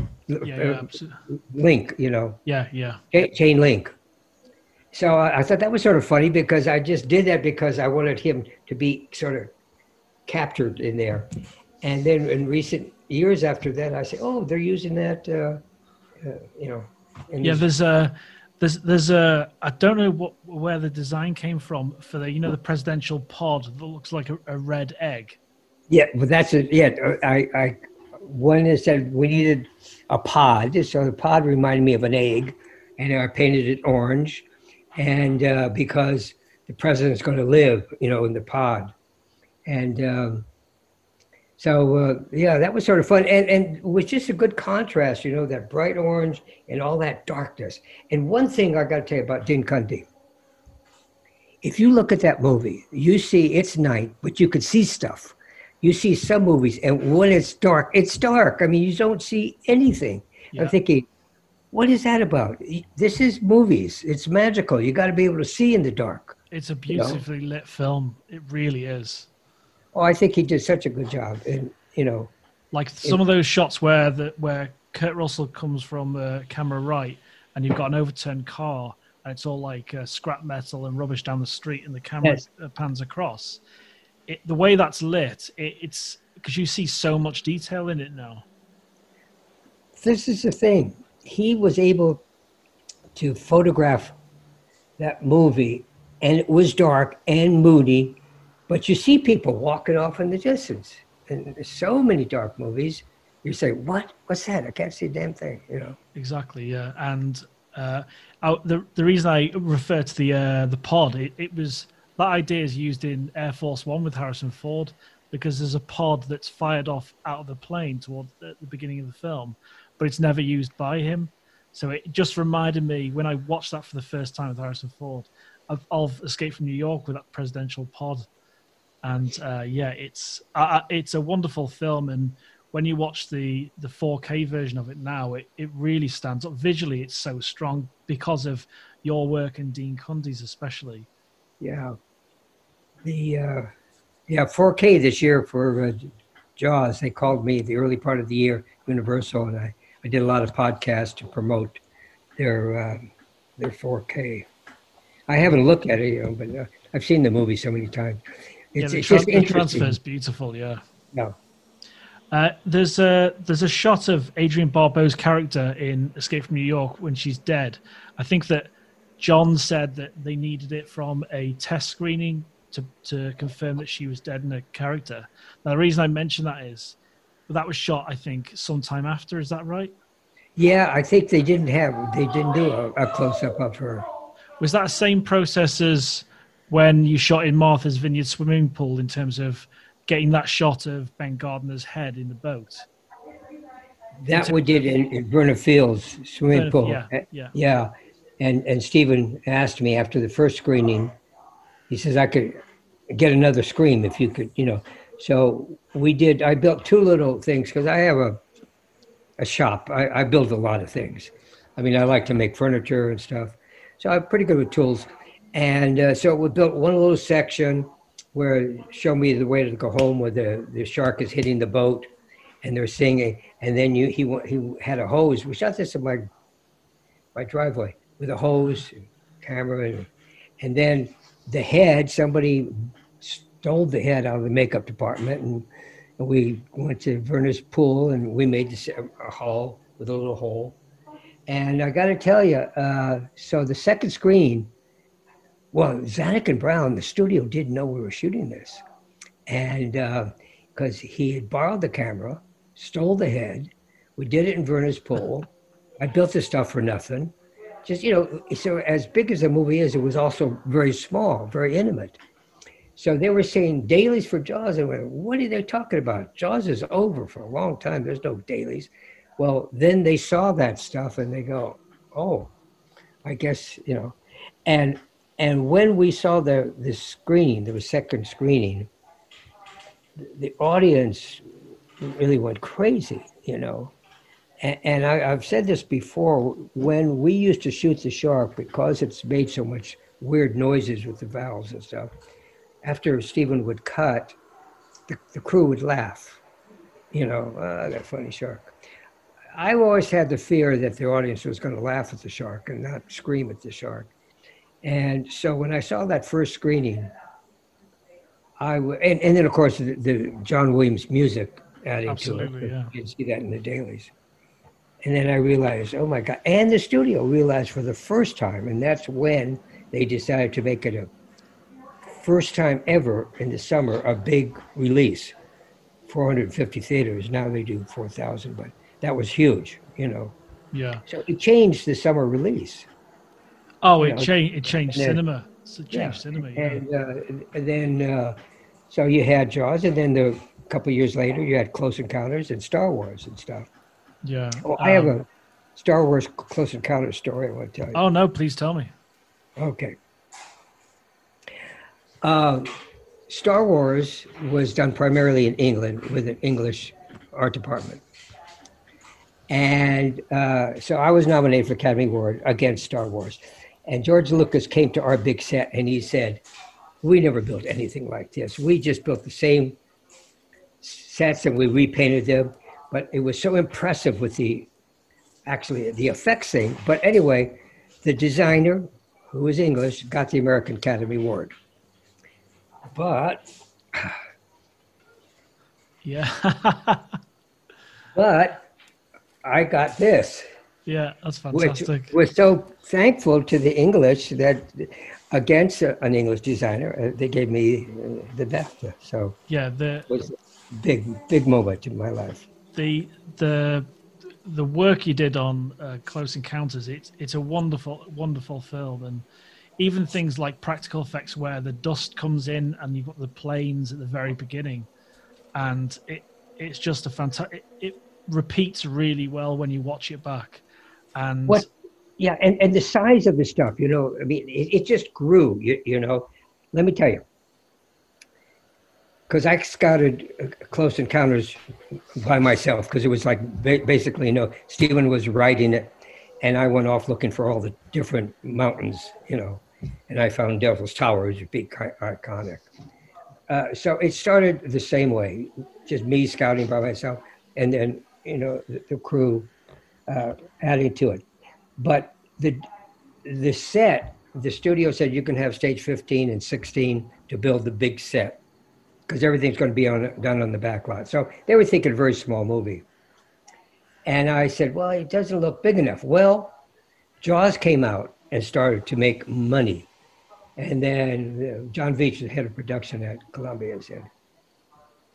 link, you know, chain link. So I thought that was sort of funny because I just did that because I wanted him to be sort of captured in there, and then in recent years after that, I said, oh, they're using that, you know. Yeah, there's a I don't know where the design came from for the, you know, the presidential pod that looks like a red egg. Yeah, but that's it. Yeah, I one is said we needed a pod, so the pod reminded me of an egg, and I painted it orange, and because the president's going to live, you know, in the pod, and so yeah, that was sort of fun, and it was just a good contrast, you know, that bright orange and all that darkness. And one thing I got to tell you about Dean Cundy, if you look at that movie, you see it's night, but you could see stuff. You see some movies, and when it's dark, it's dark. I mean, you don't see anything. Yeah. I'm thinking, what is that about? This is movies. It's magical. You got to be able to see in the dark. It's a beautifully lit film. It really is. Oh, I think he did such a good job. And, you know, like some of those shots where Kurt Russell comes from camera right, and you've got an overturned car, and it's all like scrap metal and rubbish down the street, and the camera pans across. The way that's lit, it's because you see so much detail in it now. This is the thing. He was able to photograph that movie, and it was dark and moody, but you see people walking off in the distance. And there's so many dark movies. You say, what? What's that? I can't see a damn thing, you know? Exactly, yeah. And the reason I refer to the pod, it was... That idea is used in Air Force One with Harrison Ford, because there's a pod that's fired off out of the plane toward the beginning of the film, but it's never used by him. So it just reminded me, when I watched that for the first time with Harrison Ford, of Escape from New York with that presidential pod. And yeah, it's a wonderful film. And when you watch the 4K version of it now, it really stands up. Visually, it's so strong because of your work and Dean Cundy's especially. Yeah. The 4K this year for Jaws. They called me the early part of the year, Universal, and I did a lot of podcasts to promote their 4K. I haven't looked at it, you know, but I've seen the movie so many times. It's just interesting. The transfer is beautiful, yeah. Yeah. There's a shot of Adrienne Barbeau's character in Escape from New York when she's dead. I think that John said that they needed it from a test screening to confirm that she was dead in her character. Now, the reason I mention that is that was shot, I think, sometime after. Is that right? Yeah, I think they didn't do a close up of her. Was that the same process as when you shot in Martha's Vineyard swimming pool in terms of getting that shot of Ben Gardner's head in the boat? That we did in Verna Fields swimming pool. Yeah. And Stephen asked me after the first screening, he says, I could get another screen if you could, you know. So we did, I built two little things because I have a shop. I build a lot of things. I mean, I like to make furniture and stuff. So I'm pretty good with tools. And so we built one little section where it showed me the way to go home where the shark is hitting the boat and they're singing. And then he had a hose. We shot this in my driveway with a hose, and camera, and then the head, somebody stole the head out of the makeup department, and we went to Verna's pool and we made a hull with a little hole. And I got to tell you, so the second screen, well, Zanuck and Brown, the studio didn't know we were shooting this. And because he had borrowed the camera, stole the head, we did it in Verna's pool. I built this stuff for nothing. Just, you know, so as big as the movie is, it was also very small, very intimate. So they were saying dailies for Jaws. And I went, what are they talking about? Jaws is over for a long time. There's no dailies. Well, then they saw that stuff and they go, oh, I guess, you know. And when we saw the screening, the second screening, the audience really went crazy, you know. And I've said this before, when we used to shoot the shark, because it's made so much weird noises with the valves and stuff, after Stephen would cut, the crew would laugh, you know, that funny shark. I always had the fear that the audience was going to laugh at the shark and not scream at the shark. And so when I saw that first screening, and then of course the John Williams music adding Absolutely, to it. Yeah. You can see that in the dailies. And then I realized, oh my God, and the studio realized for the first time, and that's when they decided to make it a first time ever in the summer, a big release, 450 theaters. Now they do 4,000, but that was huge, you know. Yeah. So it changed the summer release. Oh, it changed then, cinema. It changed cinema, yeah. And then, so you had Jaws, and then a couple of years later, you had Close Encounters and Star Wars and stuff. Yeah. Oh, I have a Star Wars Close Encounters story I want to tell you. Oh, no, please tell me. Okay. Star Wars was done primarily in England with an English art department. And so I was nominated for Academy Award against Star Wars. And George Lucas came to our big set and he said, we never built anything like this. We just built the same sets and we repainted them. But it was so impressive with the effects thing. But anyway, the designer, who was English, got the American Academy Award. But, yeah. but I got this. Yeah, that's fantastic. Which was so thankful to the English that against an English designer, they gave me the BAFTA. So yeah, it was a big moment in my life. The work you did on Close Encounters, it's a wonderful film, and even things like practical effects where the dust comes in and you've got the planes at the very beginning, and it's just a fantastic. It repeats really well when you watch it back, and yeah, and the size of the stuff, you know, I mean, it just grew, you know. Let me tell you. Because I scouted Close Encounters by myself, because it was like basically, you know, Stephen was writing it, and I went off looking for all the different mountains, you know, and I found Devil's Tower, which is big, iconic. So it started the same way, just me scouting by myself, and then, you know, the crew adding to it. But the set, the studio said you can have stage 15 and 16 to build the big set, because everything's going to be done on the back lot. So they were thinking a very small movie. And I said, well, it doesn't look big enough. Well, Jaws came out and started to make money. And then John Veach, the head of production at Columbia, said,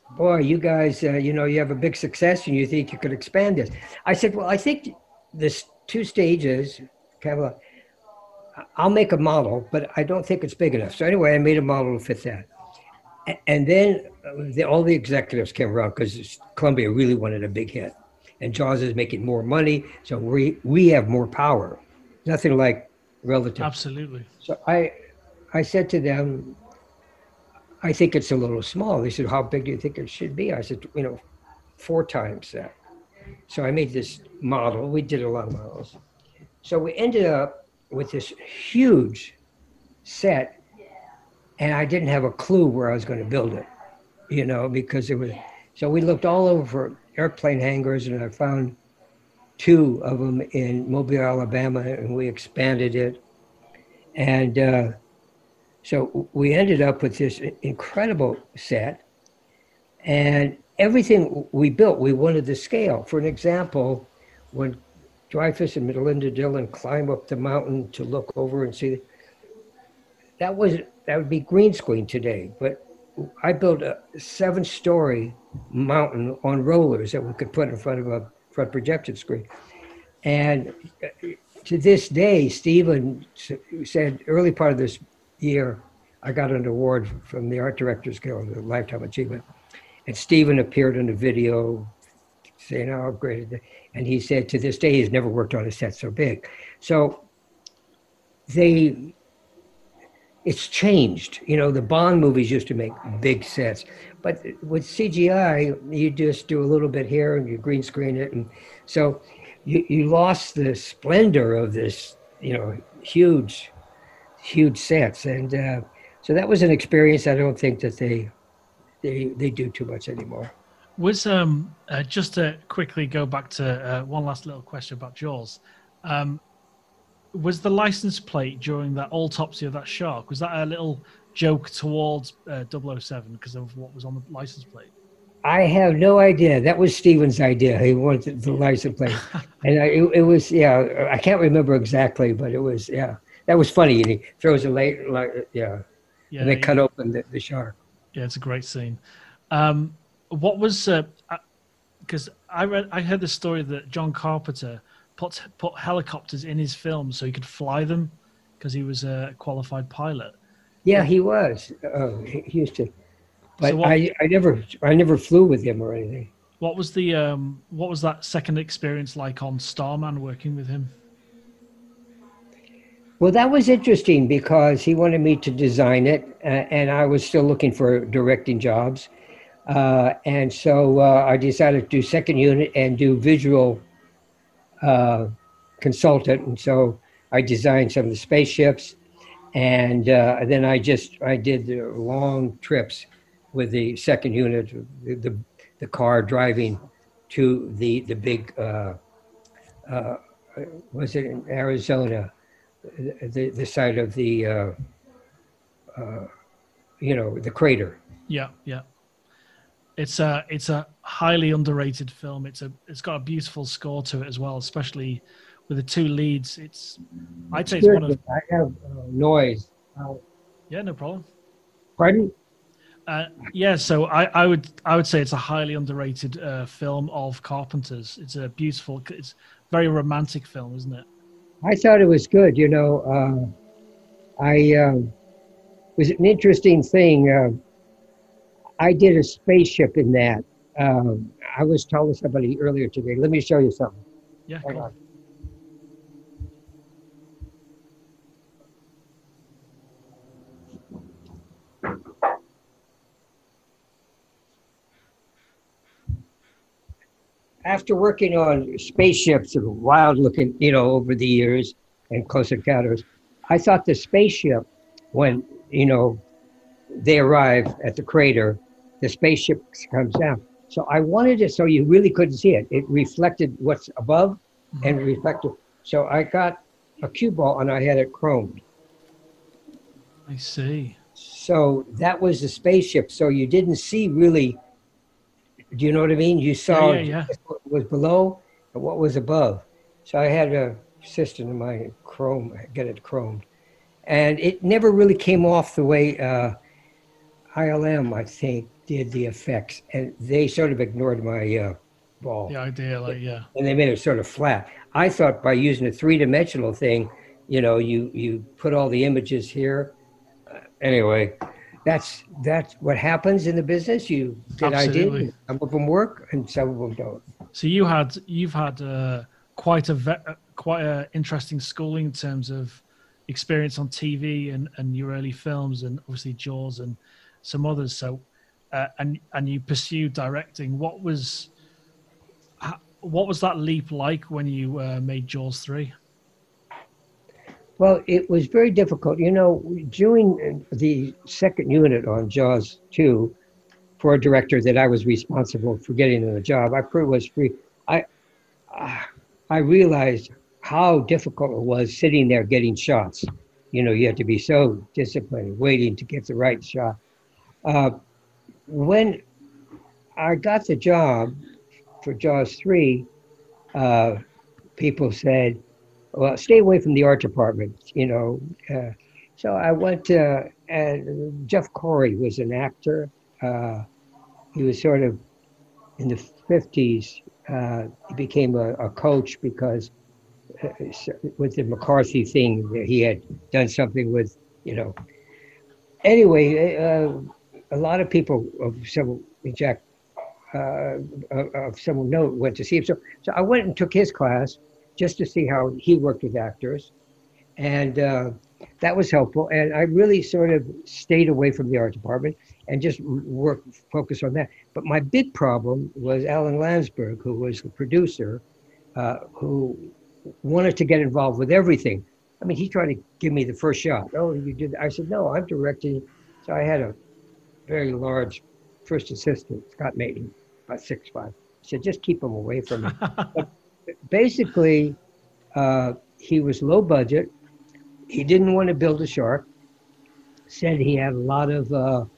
boy, you guys, you have a big success and you think you could expand this. I said, well, I think this two stages, Kamala, I'll make a model, but I don't think it's big enough. So anyway, I made a model to fit that. And then all the executives came around because Columbia really wanted a big hit. And Jaws is making more money, so we have more power. Nothing like relative. Absolutely. So I said to them, I think it's a little small. They said, how big do you think it should be? I said, 4 times that. So I made this model. We did a lot of models. So we ended up with this huge set, and I didn't have a clue where I was going to build it, because it was. So we looked all over airplane hangars, and I found 2 of them in Mobile, Alabama, and we expanded it. And so we ended up with this incredible set, and everything we built, we wanted to scale. For an example, when Dreyfuss and Melinda Dillon climb up the mountain to look over and see, that would be green screen today, but I built a 7-story mountain on rollers that we could put in front of a front projection screen. And to this day, Stephen said, early part of this year, I got an award from the Art Directors Guild, the Lifetime Achievement. And Stephen appeared in a video saying how great it is. And he said to this day, he's never worked on a set so big. So it's changed. The Bond movies used to make big sets, but with CGI, you just do a little bit here and you green screen it. And so you lost the splendor of this, huge sets. And so that was an experience I don't think that they do too much anymore. Was just to quickly go back to one last little question about Jaws. Was the license plate during that autopsy of that shark, was that a little joke towards 007 because of what was on the license plate? I have no idea. That was Steven's idea. He wanted the license plate. And it was, I can't remember exactly, but it was, that was funny. And he throws a light, and they cut open the shark. Yeah, it's a great scene. What was, because I heard the story that John Carpenter put helicopters in his film so he could fly them because he was a qualified pilot. Yeah, he was. He used to, but so I never flew with him or anything. What was that second experience like on Starman, working with him? Well, that was interesting because he wanted me to design it, and I was still looking for directing jobs. And so I decided to do second unit and do visual consultant. And so I designed some of the spaceships, and then I did the long trips with the second unit, the car driving to the big, was it in Arizona, the site of the, the crater. Yeah. It's a highly underrated film. It's got a beautiful score to it as well, especially with the 2 leads. I'd say it's one of. I have noise. Yeah, no problem. Pardon? So I would say it's a highly underrated film of Carpenter's. It's a beautiful, it's a very romantic film, isn't it? I thought it was good. Was an interesting thing. I did a spaceship in that. I was telling somebody earlier today. Let me show you something. Yeah, cool. After working on spaceships and wild looking, over the years and Close Encounters, I thought the spaceship, when, they arrive at the crater, the spaceship comes down. So I wanted it so you really couldn't see it. It reflected what's above and reflected. So I got a cue ball and I had it chromed. I see. So that was the spaceship. So you didn't see really, do you know what I mean? You saw what was below and what was above. So I had a assistant of mine get it chromed. And it never really came off the way ILM, I think, did the effects, and they sort of ignored my ball. The idea, like, yeah. And they made it sort of flat. I thought by using a three-dimensional thing, you put all the images here. Anyway, that's what happens in the business. You get Absolutely. ideas, some of them work, and some of them don't. So you've had quite a interesting schooling in terms of experience on TV and your early films, and obviously Jaws and some others. So and you pursued directing. What was that leap like when you made Jaws 3? Well, it was very difficult. Doing the second unit on Jaws 2 for a director that I was responsible for getting in the job, I realized how difficult it was sitting there getting shots. You had to be so disciplined, waiting to get the right shot. When I got the job for Jaws 3, people said, well, stay away from the art department, So I went and Jeff Corey was an actor. He was sort of in the 50s. He became a coach because with the McCarthy thing, he had done something with, Anyway, a lot of people of some note went to see him. So I went and took his class just to see how he worked with actors. And that was helpful. And I really sort of stayed away from the art department and just focused on that. But my big problem was Alan Landsberg, who was the producer, who wanted to get involved with everything. I mean, he tried to give me the first shot. Oh, you did that? I said, no, I'm directing. So I had a very large first assistant, Scott Maiden, about 6'5". I said, just keep him away from me. But basically, he was low budget. He didn't want to build a shark. Said he had a lot of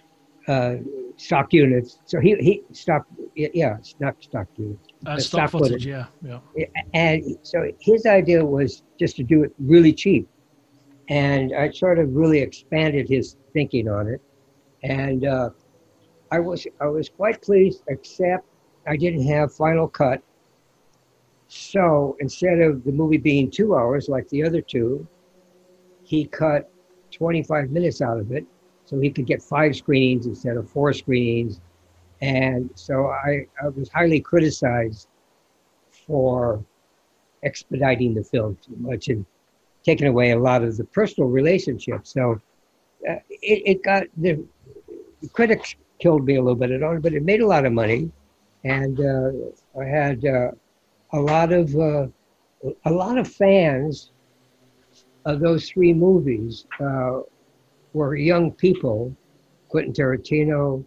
stock units. So he stock, not stock units. Stock footage, yeah. And so his idea was just to do it really cheap. And I sort of really expanded his thinking on it. And I was quite pleased, except I didn't have final cut. So instead of the movie being 2 hours like the other two, he cut 25 minutes out of it so he could get 5 screenings instead of 4 screenings. And so I was highly criticized for expediting the film too much and taking away a lot of the personal relationships. So it got, the critics killed me a little bit on it, but it made a lot of money. And I had a lot of fans of those 3 movies were young people: Quentin Tarantino,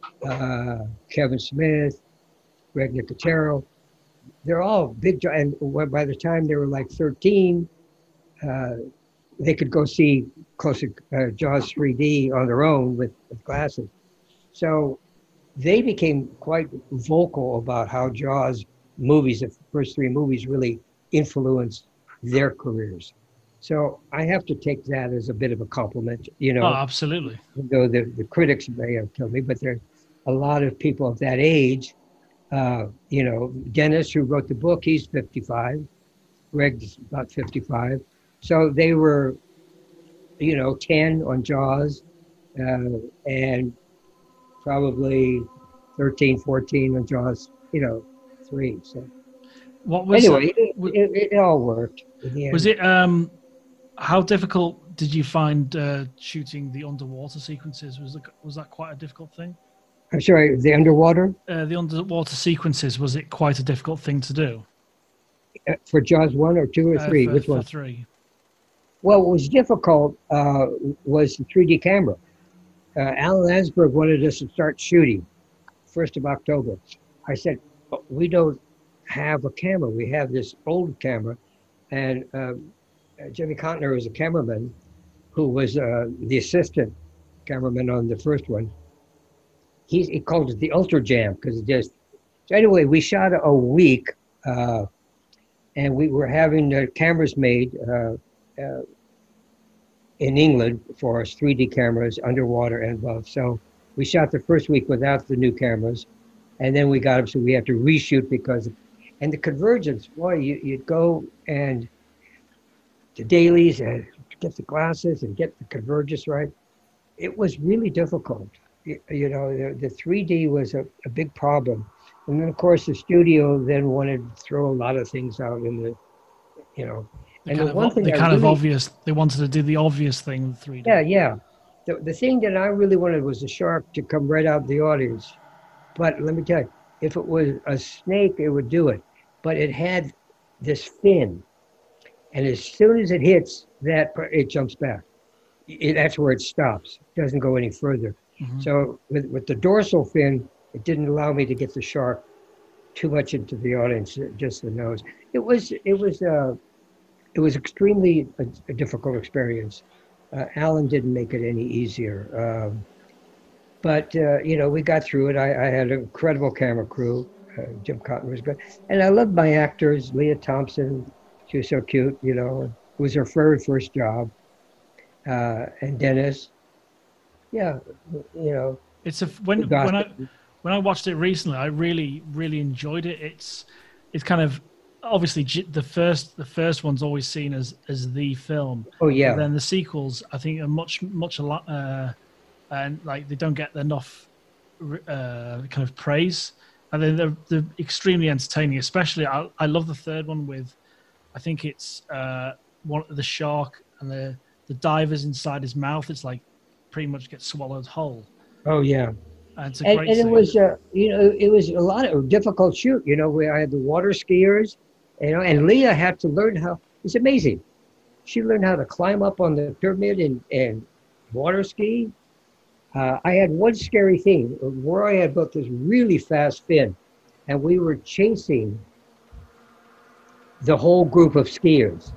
Kevin Smith, Greg Nicotero. They're all big, and by the time they were like 13, they could go see Jaws 3D on their own with glasses. So they became quite vocal about how Jaws movies, the first 3 movies, really influenced their careers. So I have to take that as a bit of a compliment, Oh, absolutely. Though the critics may have killed me, but there's a lot of people of that age. Dennis, who wrote the book, he's 55. Greg's about 55. So they were, 10 on Jaws, and probably 13, 14 on Jaws, 3. So what was anyway, it all worked in the end. Was it how difficult did you find shooting the underwater sequences? Was that quite a difficult thing? I'm sorry, the underwater? The underwater sequences, was it quite a difficult thing to do? For Jaws 1 or 2 or 3? Which one? For 3. Well, what was difficult was the 3D camera. Alan Landsberg wanted us to start shooting 1st of October. I said, we don't have a camera. We have this old camera. And Jimmy Contner was a cameraman who was the assistant cameraman on the first one. He called it the Ultra Jam because it just. So anyway, we shot a week, and we were having the cameras made in England for us, 3D cameras underwater and above. So We shot the first week without the new cameras, and then we got them, so we had to reshoot and the convergence, boy, you'd go and the dailies and get the glasses and get the convergence right. It was really difficult. The 3D was a big problem. And then, of course, the studio then wanted to throw a lot of things out in the, and the one thing they wanted to do the obvious thing, 3D. Yeah. The thing that I really wanted was the shark to come right out of the audience. But let me tell you, if it was a snake, it would do it. But it had this fin. And as soon as it hits that, it jumps back. That's where it stops. It doesn't go any further. Mm-hmm. So with the dorsal fin, it didn't allow me to get the shark too much into the audience, just the nose. It was extremely a difficult experience. Alan didn't make it any easier. But we got through it. I had an incredible camera crew. Jim Cotton was good. And I loved my actors. Leah Thompson, she was so cute, It was her very first job. And Dennis. Yeah, It's when I watched it recently, I really, really enjoyed it. It's kind of obviously the first one's always seen as the film. Oh yeah. But then the sequels, I think, are much a lot, and like they don't get enough kind of praise. And then they're extremely entertaining. Especially, I love the third one with, I think it's the shark and the divers inside his mouth. It's like pretty much gets swallowed whole. Oh yeah. And it's a great it was it was a lot of difficult shoot. Where I had the water skiers, and Leah had to learn how. It's amazing. She learned how to climb up on the pyramid and water ski. I had one scary thing. Roy had built this really fast fin, and we were chasing the whole group of skiers.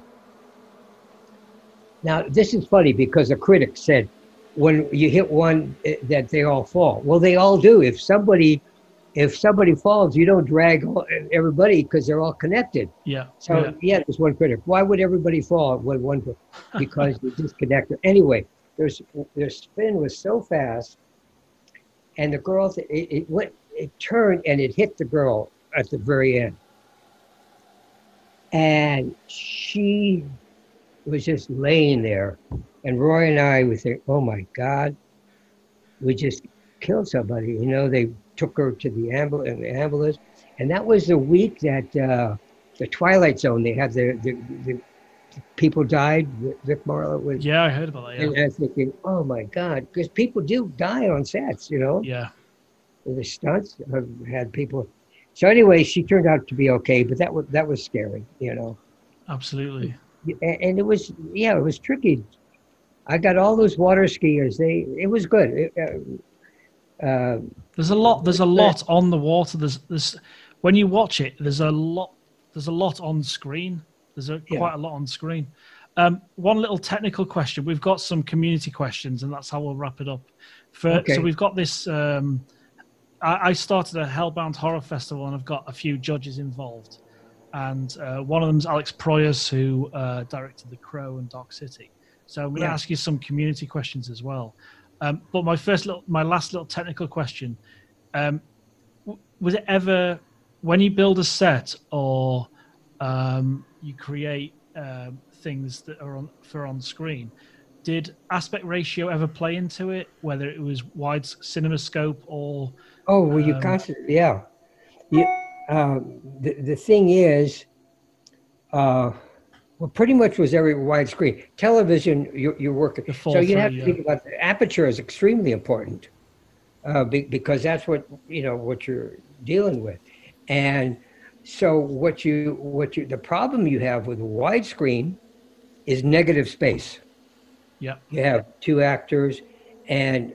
Now, this is funny because a critic said, when you hit one, that they all fall. Well, they all do. If somebody falls, you don't drag everybody because they're all connected. Yeah. So there's one critic. Why would everybody fall when one? Because they disconnected. Anyway, their spin was so fast, and the girl, it turned and it hit the girl at the very end, and she was just laying there, and Roy and I would think, oh my God, we just killed somebody. They took her to the ambulance, and that was the week that the Twilight Zone, they had the people died. Vic Marlowe was. Yeah, I heard about that. Yeah. And I was thinking, oh my God, because people do die on sets, Yeah. The stunts have had people. So anyway, she turned out to be okay, but that was scary, Absolutely. And it was tricky. I got all those water skiers. It was good. There's a lot on the water. There's when you watch it, there's a lot on screen. There's quite a lot on screen. One little technical question. We've got some community questions, and that's how we'll wrap it up. So we've got this. I started a Hellbound Horror Festival, and I've got a few judges involved. And one of them's Alex Proyas, who directed The Crow and Dark City. So I'm going to ask you some community questions as well. But my last little technical question: was it ever, when you build a set or you create things that are on screen, did aspect ratio ever play into it? Whether it was wide CinemaScope or you constantly the thing is, pretty much was every widescreen. Television, you're working. So you have to think about the aperture is extremely important because that's what you're dealing with. And so the problem you have with a widescreen is negative space. Yeah. You have two actors, and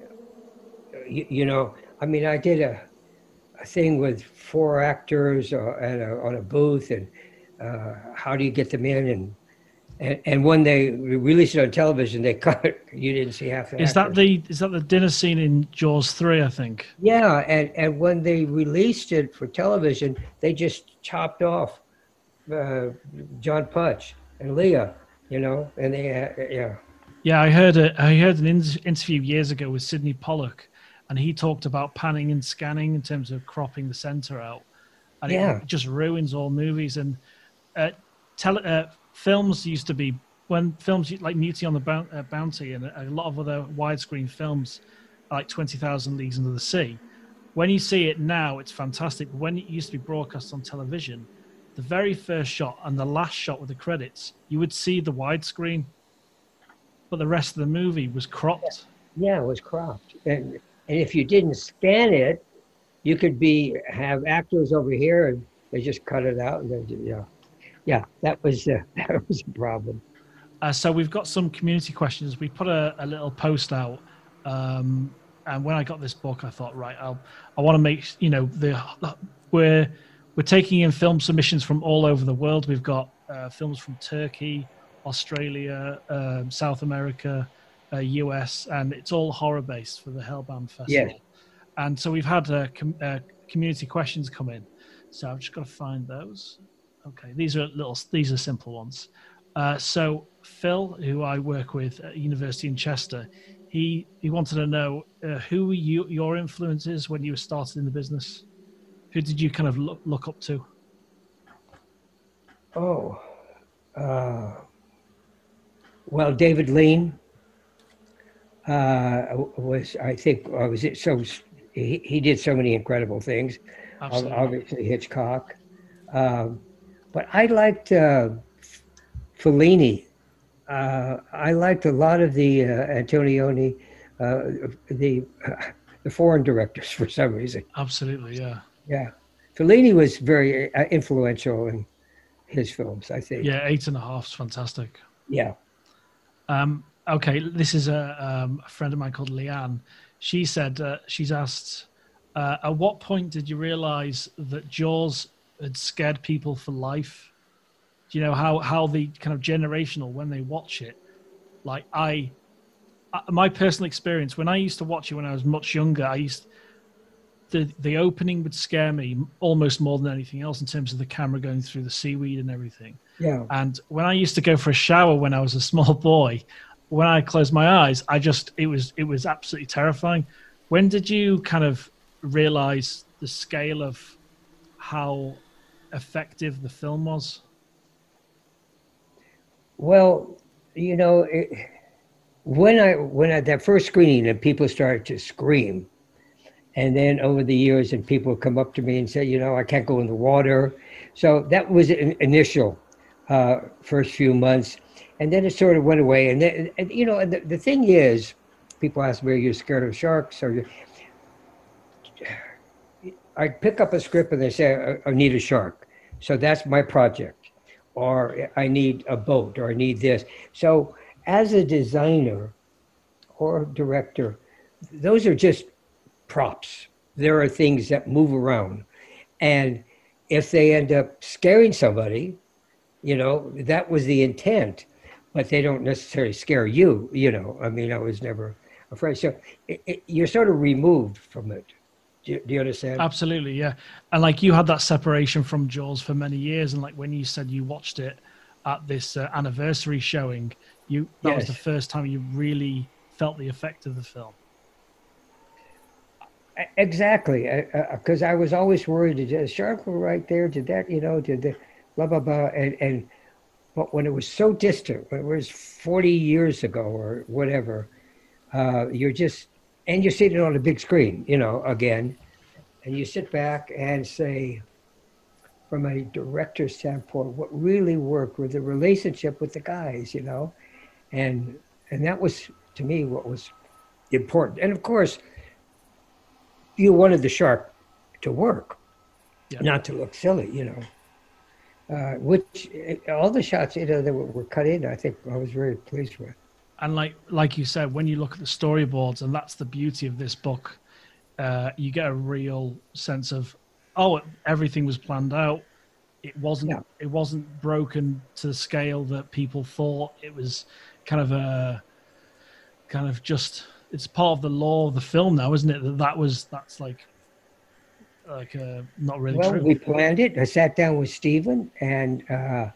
I did a thing with 4 actors on a booth, and how do you get them in? And when they released it on television, they cut it. You didn't see half the actors. Is that the dinner scene in Jaws 3, I think? Yeah, and when they released it for television, they just chopped off John Putch and Leah, and they Yeah, I heard an interview years ago with Sidney Pollack, and he talked about panning and scanning in terms of cropping the center out, and Yeah. it just ruins all movies. And uh, films used to be, when films like Mutiny on the Bounty and a lot of other widescreen films, like 20,000 Leagues Under the Sea. When you see it now, it's fantastic. But when it used to be broadcast on television, the very first shot and the last shot with the credits, you would see the widescreen, but the rest of the movie was cropped. Yeah, it was cropped. And if you didn't scan it, you could have actors over here and they just cut it out. And then, yeah, that was that was a problem. So we've got some community questions. We put a little post out, and when I got this book, I thought, right, I want to make, we're taking in film submissions from all over the world. We've got films from Turkey, Australia, South America, US, and it's all horror based for the Hellbound Festival. Yes. And so we've had community questions come in. So I've just got to find those. Okay, these are simple ones. So Phil, who I work with at University in Chester, he wanted to know who were your influences when you were started in the business. Who did you kind of look up to? Oh, well, David Lean was, I think, was it? So he did so many incredible things. Absolutely. Obviously Hitchcock, but I liked Fellini. I liked a lot of the Antonioni, the foreign directors for some reason. Absolutely, yeah. Yeah, Fellini was very influential in his films, I think. Yeah, 8.5 is fantastic. Yeah. Okay, this is a friend of mine called Leanne. She said she's asked, at what point did you realize that Jaws had scared people for life? Do you know how the kind of generational, when they watch it, like my personal experience, when I used to watch it when I was much younger, the opening would scare me almost more than anything else in terms of the camera going through the seaweed and everything. Yeah. And when I used to go for a shower when I was a small boy, when I closed my eyes, it was absolutely terrifying. When did you kind of realize the scale of how effective the film was? Well, when I that first screening and people started to scream, and then over the years, and people would come up to me and say, I can't go in the water. So that was an initial first few months, and then it sort of went away. And then, the thing is, people ask me, "Are you scared of sharks?" I pick up a script and they say, "I need a shark," so that's my project, or I need a boat, or I need this. So as a designer or director, those are just props. There are things that move around, and if they end up scaring somebody, that was the intent, but they don't necessarily scare you. I mean, I was never afraid. So you're sort of removed from it. Do you understand? Absolutely, yeah. And like you had that separation from Jaws for many years, and like when you said you watched it at this anniversary showing, that was the first time you really felt the effect of the film. Exactly, because I was always worried, did the shark go right there? Did that, did the blah, blah, blah. But when it was so distant, when it was 40 years ago or whatever, you're sitting on a big screen, again, and you sit back and say, from a director standpoint, what really worked was the relationship with the guys, and that was, to me, what was important. And of course, you wanted the shark to work, not to look silly, which all the shots, that were cut in, I think I was very pleased with. And like you said, when you look at the storyboards, and that's the beauty of this book, you get a real sense of, everything was planned out. It wasn't broken to the scale that people thought. It was it's part of the law of the film now, isn't it? That's not really true. Well, we planned it. I sat down with Stephen, and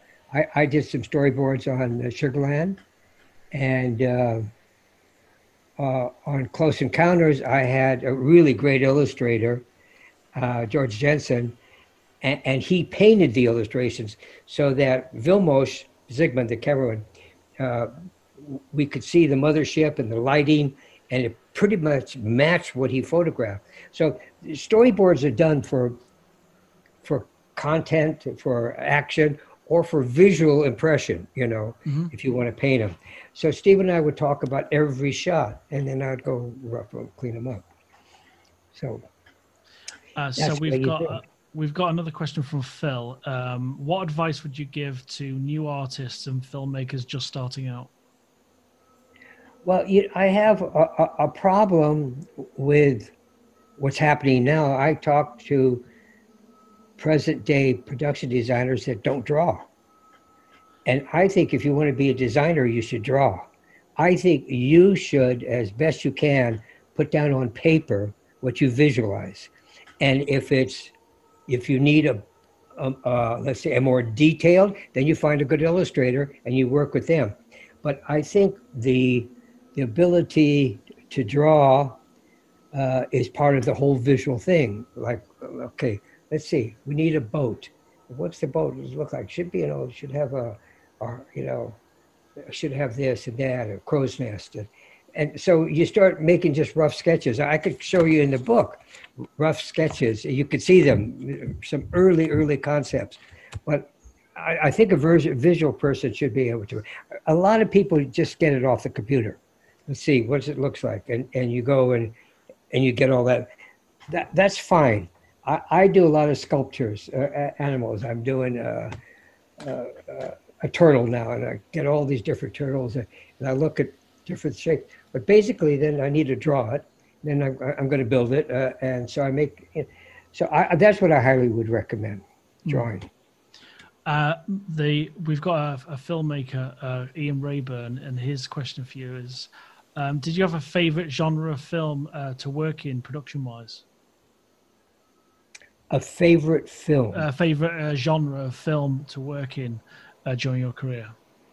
I did some storyboards on Sugarland, and on Close Encounters, I had a really great illustrator, George Jensen, and he painted the illustrations so that Vilmos, Zygmunt, the cameraman, uh, we could see the mothership and the lighting, and it pretty much matched what he photographed. So storyboards are done for content, for action, or for visual impression, if you want to paint them. So Steve and I would talk about every shot, and then I'd go rough and clean them up. So so we've got another question from Phil. What advice would you give to new artists and filmmakers just starting out? Well, I have a problem with what's happening now. I talk to present day production designers that don't draw. And I think if you want to be a designer, you should draw. I think you should, as best you can, put down on paper what you visualize. And if you need let's say a more detailed, then you find a good illustrator and you work with them. But I think the ability to draw is part of the whole visual thing. Like, okay, let's see, we need a boat. What's the boat look like? Should be, should have should have this and that, a crow's nest. And so you start making just rough sketches. I could show you in the book, rough sketches. You could see them, some early concepts. But I think a visual person should be able to. A lot of people just get it off the computer. Let's see, what it looks like. And you go and you get all that. That's fine. I do a lot of sculptures, animals. I'm doing a turtle now, and I get all these different turtles, and I look at different shapes. But basically, then I need to draw it. Then I'm going to build it, and so I make it. So that's what I highly would recommend, drawing. We've got a filmmaker, Ian Rayburn, and his question for you is, did you have a favorite genre of film to work in production-wise? A favorite film? Favorite genre of film to work in during your career?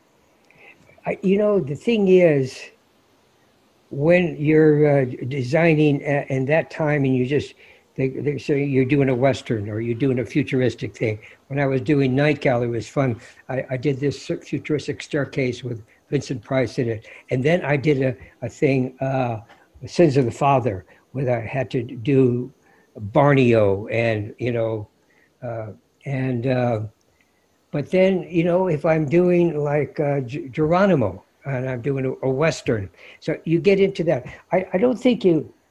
The thing is, when you're designing in that time and you just, they say you're doing a Western or you're doing a futuristic thing. When I was doing Night Gallery, it was fun. I did this futuristic staircase with Vincent Price in it. And then I did a thing, Sins of the Father, where I had to do Barneo and, but then, if I'm doing like Geronimo and I'm doing a Western, so you get into that. I don't think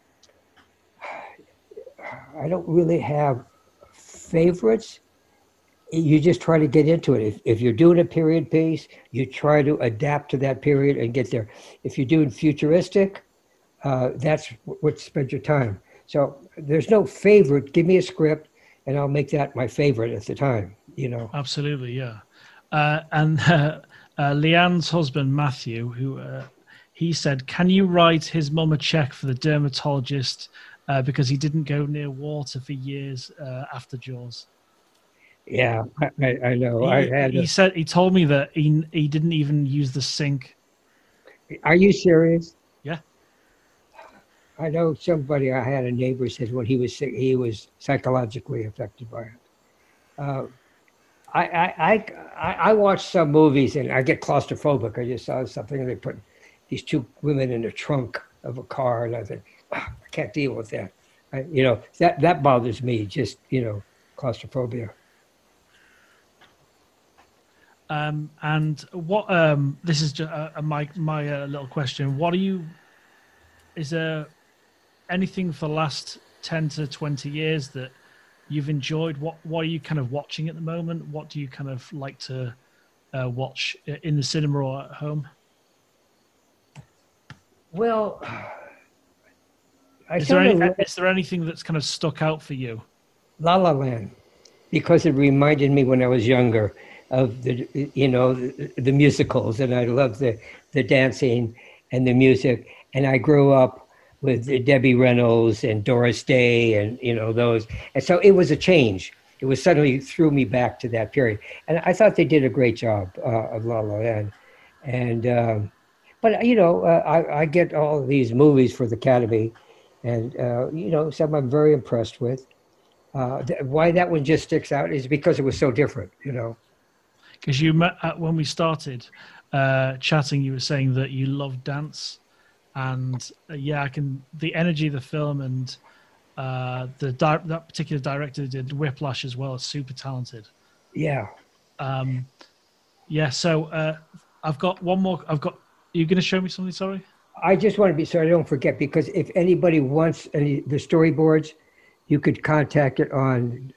I don't really have favorites. You just try to get into it. If you're doing a period piece, you try to adapt to that period and get there. If you're doing futuristic, that's what spend your time. So there's no favorite. Give me a script and I'll make that my favorite at the time, Absolutely, yeah. And Leanne's husband, Matthew, who he said, can you write his mum a check for the dermatologist because he didn't go near water for years after Jaws? Yeah, I know. He told me that he didn't even use the sink. Are you serious? Yeah. I know somebody, I had a neighbor said when he was sick, he was psychologically affected by it. I watch some movies and I get claustrophobic. I just saw something and they put these two women in the trunk of a car and I think, I can't deal with that. That bothers me, just, claustrophobia. And what this is just my little question. Is there anything for the last 10 to 20 years that you've enjoyed? What are you kind of watching at the moment? What do you kind of like to watch in the cinema or at home? Well, is there anything that's kind of stuck out for you? La La Land, because it reminded me when I was younger of the musicals, and I love the dancing and the music, and I grew up with Debbie Reynolds and Doris Day and those, and so it was a change. It was suddenly threw me back to that period, and I thought they did a great job of La La Land, and But I get all of these movies for the Academy, and some I'm very impressed with. Why that one just sticks out is because it was so different. Because you met when we started chatting, you were saying that you love dance, and yeah, the energy of the film and that particular director did Whiplash as well, is super talented. Yeah. Yeah. So I've got one more. You're going to show me something? Sorry. I just want to be sure I don't forget, because if anybody wants the storyboards, you could contact it on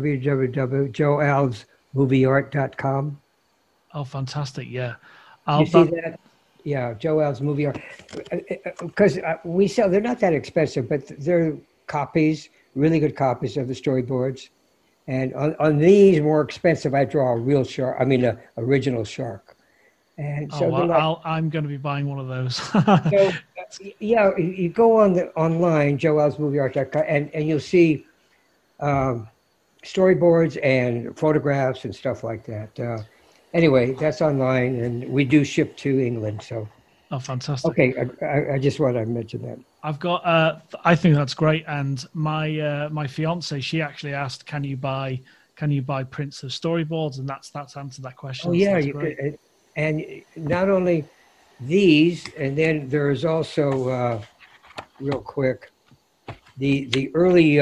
www.joealvesmovieart.com. Oh, fantastic! Yeah. You see that? Yeah, Joe Alves Movie Art. Because we sell, they're not that expensive, but they're copies, really good copies of the storyboards. And on these more expensive, I draw a real shark. I mean, a original shark. And so well, I'm going to be buying one of those. So yeah, you go online, joealvesmovieart.com, and you'll see storyboards and photographs and stuff like that. Anyway, that's online, and we do ship to England. So, oh, fantastic! Okay, I just want to mention that. I've got. I think that's great. And my fiance, she actually asked, "Can you buy prints of storyboards?" And that's answered that question. Oh yeah, so you could, and not only these, and then there's also real quick the early.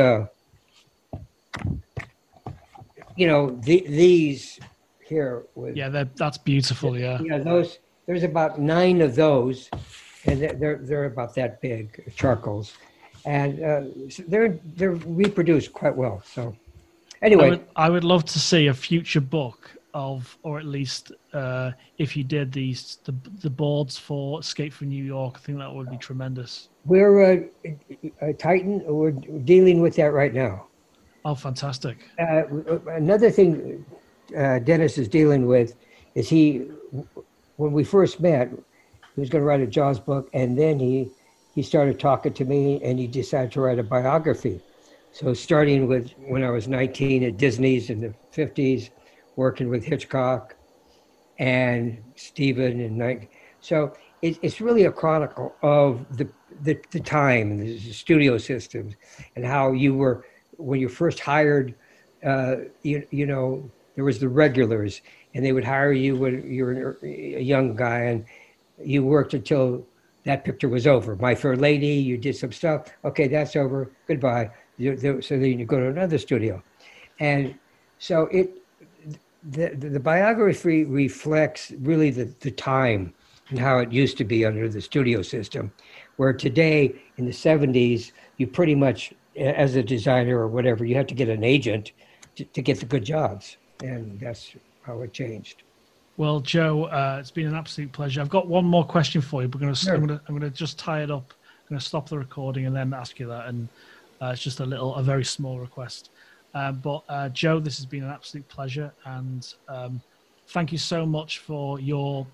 These here with that's beautiful. Yeah, those. There's about 9 of those, and they're about that big, charcoals, and so they're reproduced quite well. So anyway, I would love to see a future book of, or at least if you did the boards for Escape from New York. I think that would be tremendous. We're Titan. We're dealing with that right now. Oh, fantastic! Another thing Dennis is dealing with is when we first met, he was going to write a Jaws book, and then he started talking to me, and he decided to write a biography. So starting with when I was 19 at Disney's in the 50s, working with Hitchcock and Steven and so it's really a chronicle of the time and the studio systems and how you were. When you first hired, there was the regulars, and they would hire you when you were a young guy, and you worked until that picture was over. My Fair Lady, you did some stuff. Okay, that's over. Goodbye. So then you go to another studio, and so the biography reflects really the time and how it used to be under the studio system, where today in the 70s you pretty much, as a designer or whatever, you have to get an agent to get the good jobs, and that's how it changed. Well, Joe, it's been an absolute pleasure. I've got one more question for you, but I'm going to just tie it up. I'm going to stop the recording and then ask you that, and it's just a very small request. But Joe, this has been an absolute pleasure, and thank you so much for your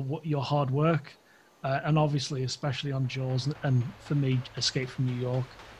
hard work, and obviously especially on Jaws, and for me, Escape from New York.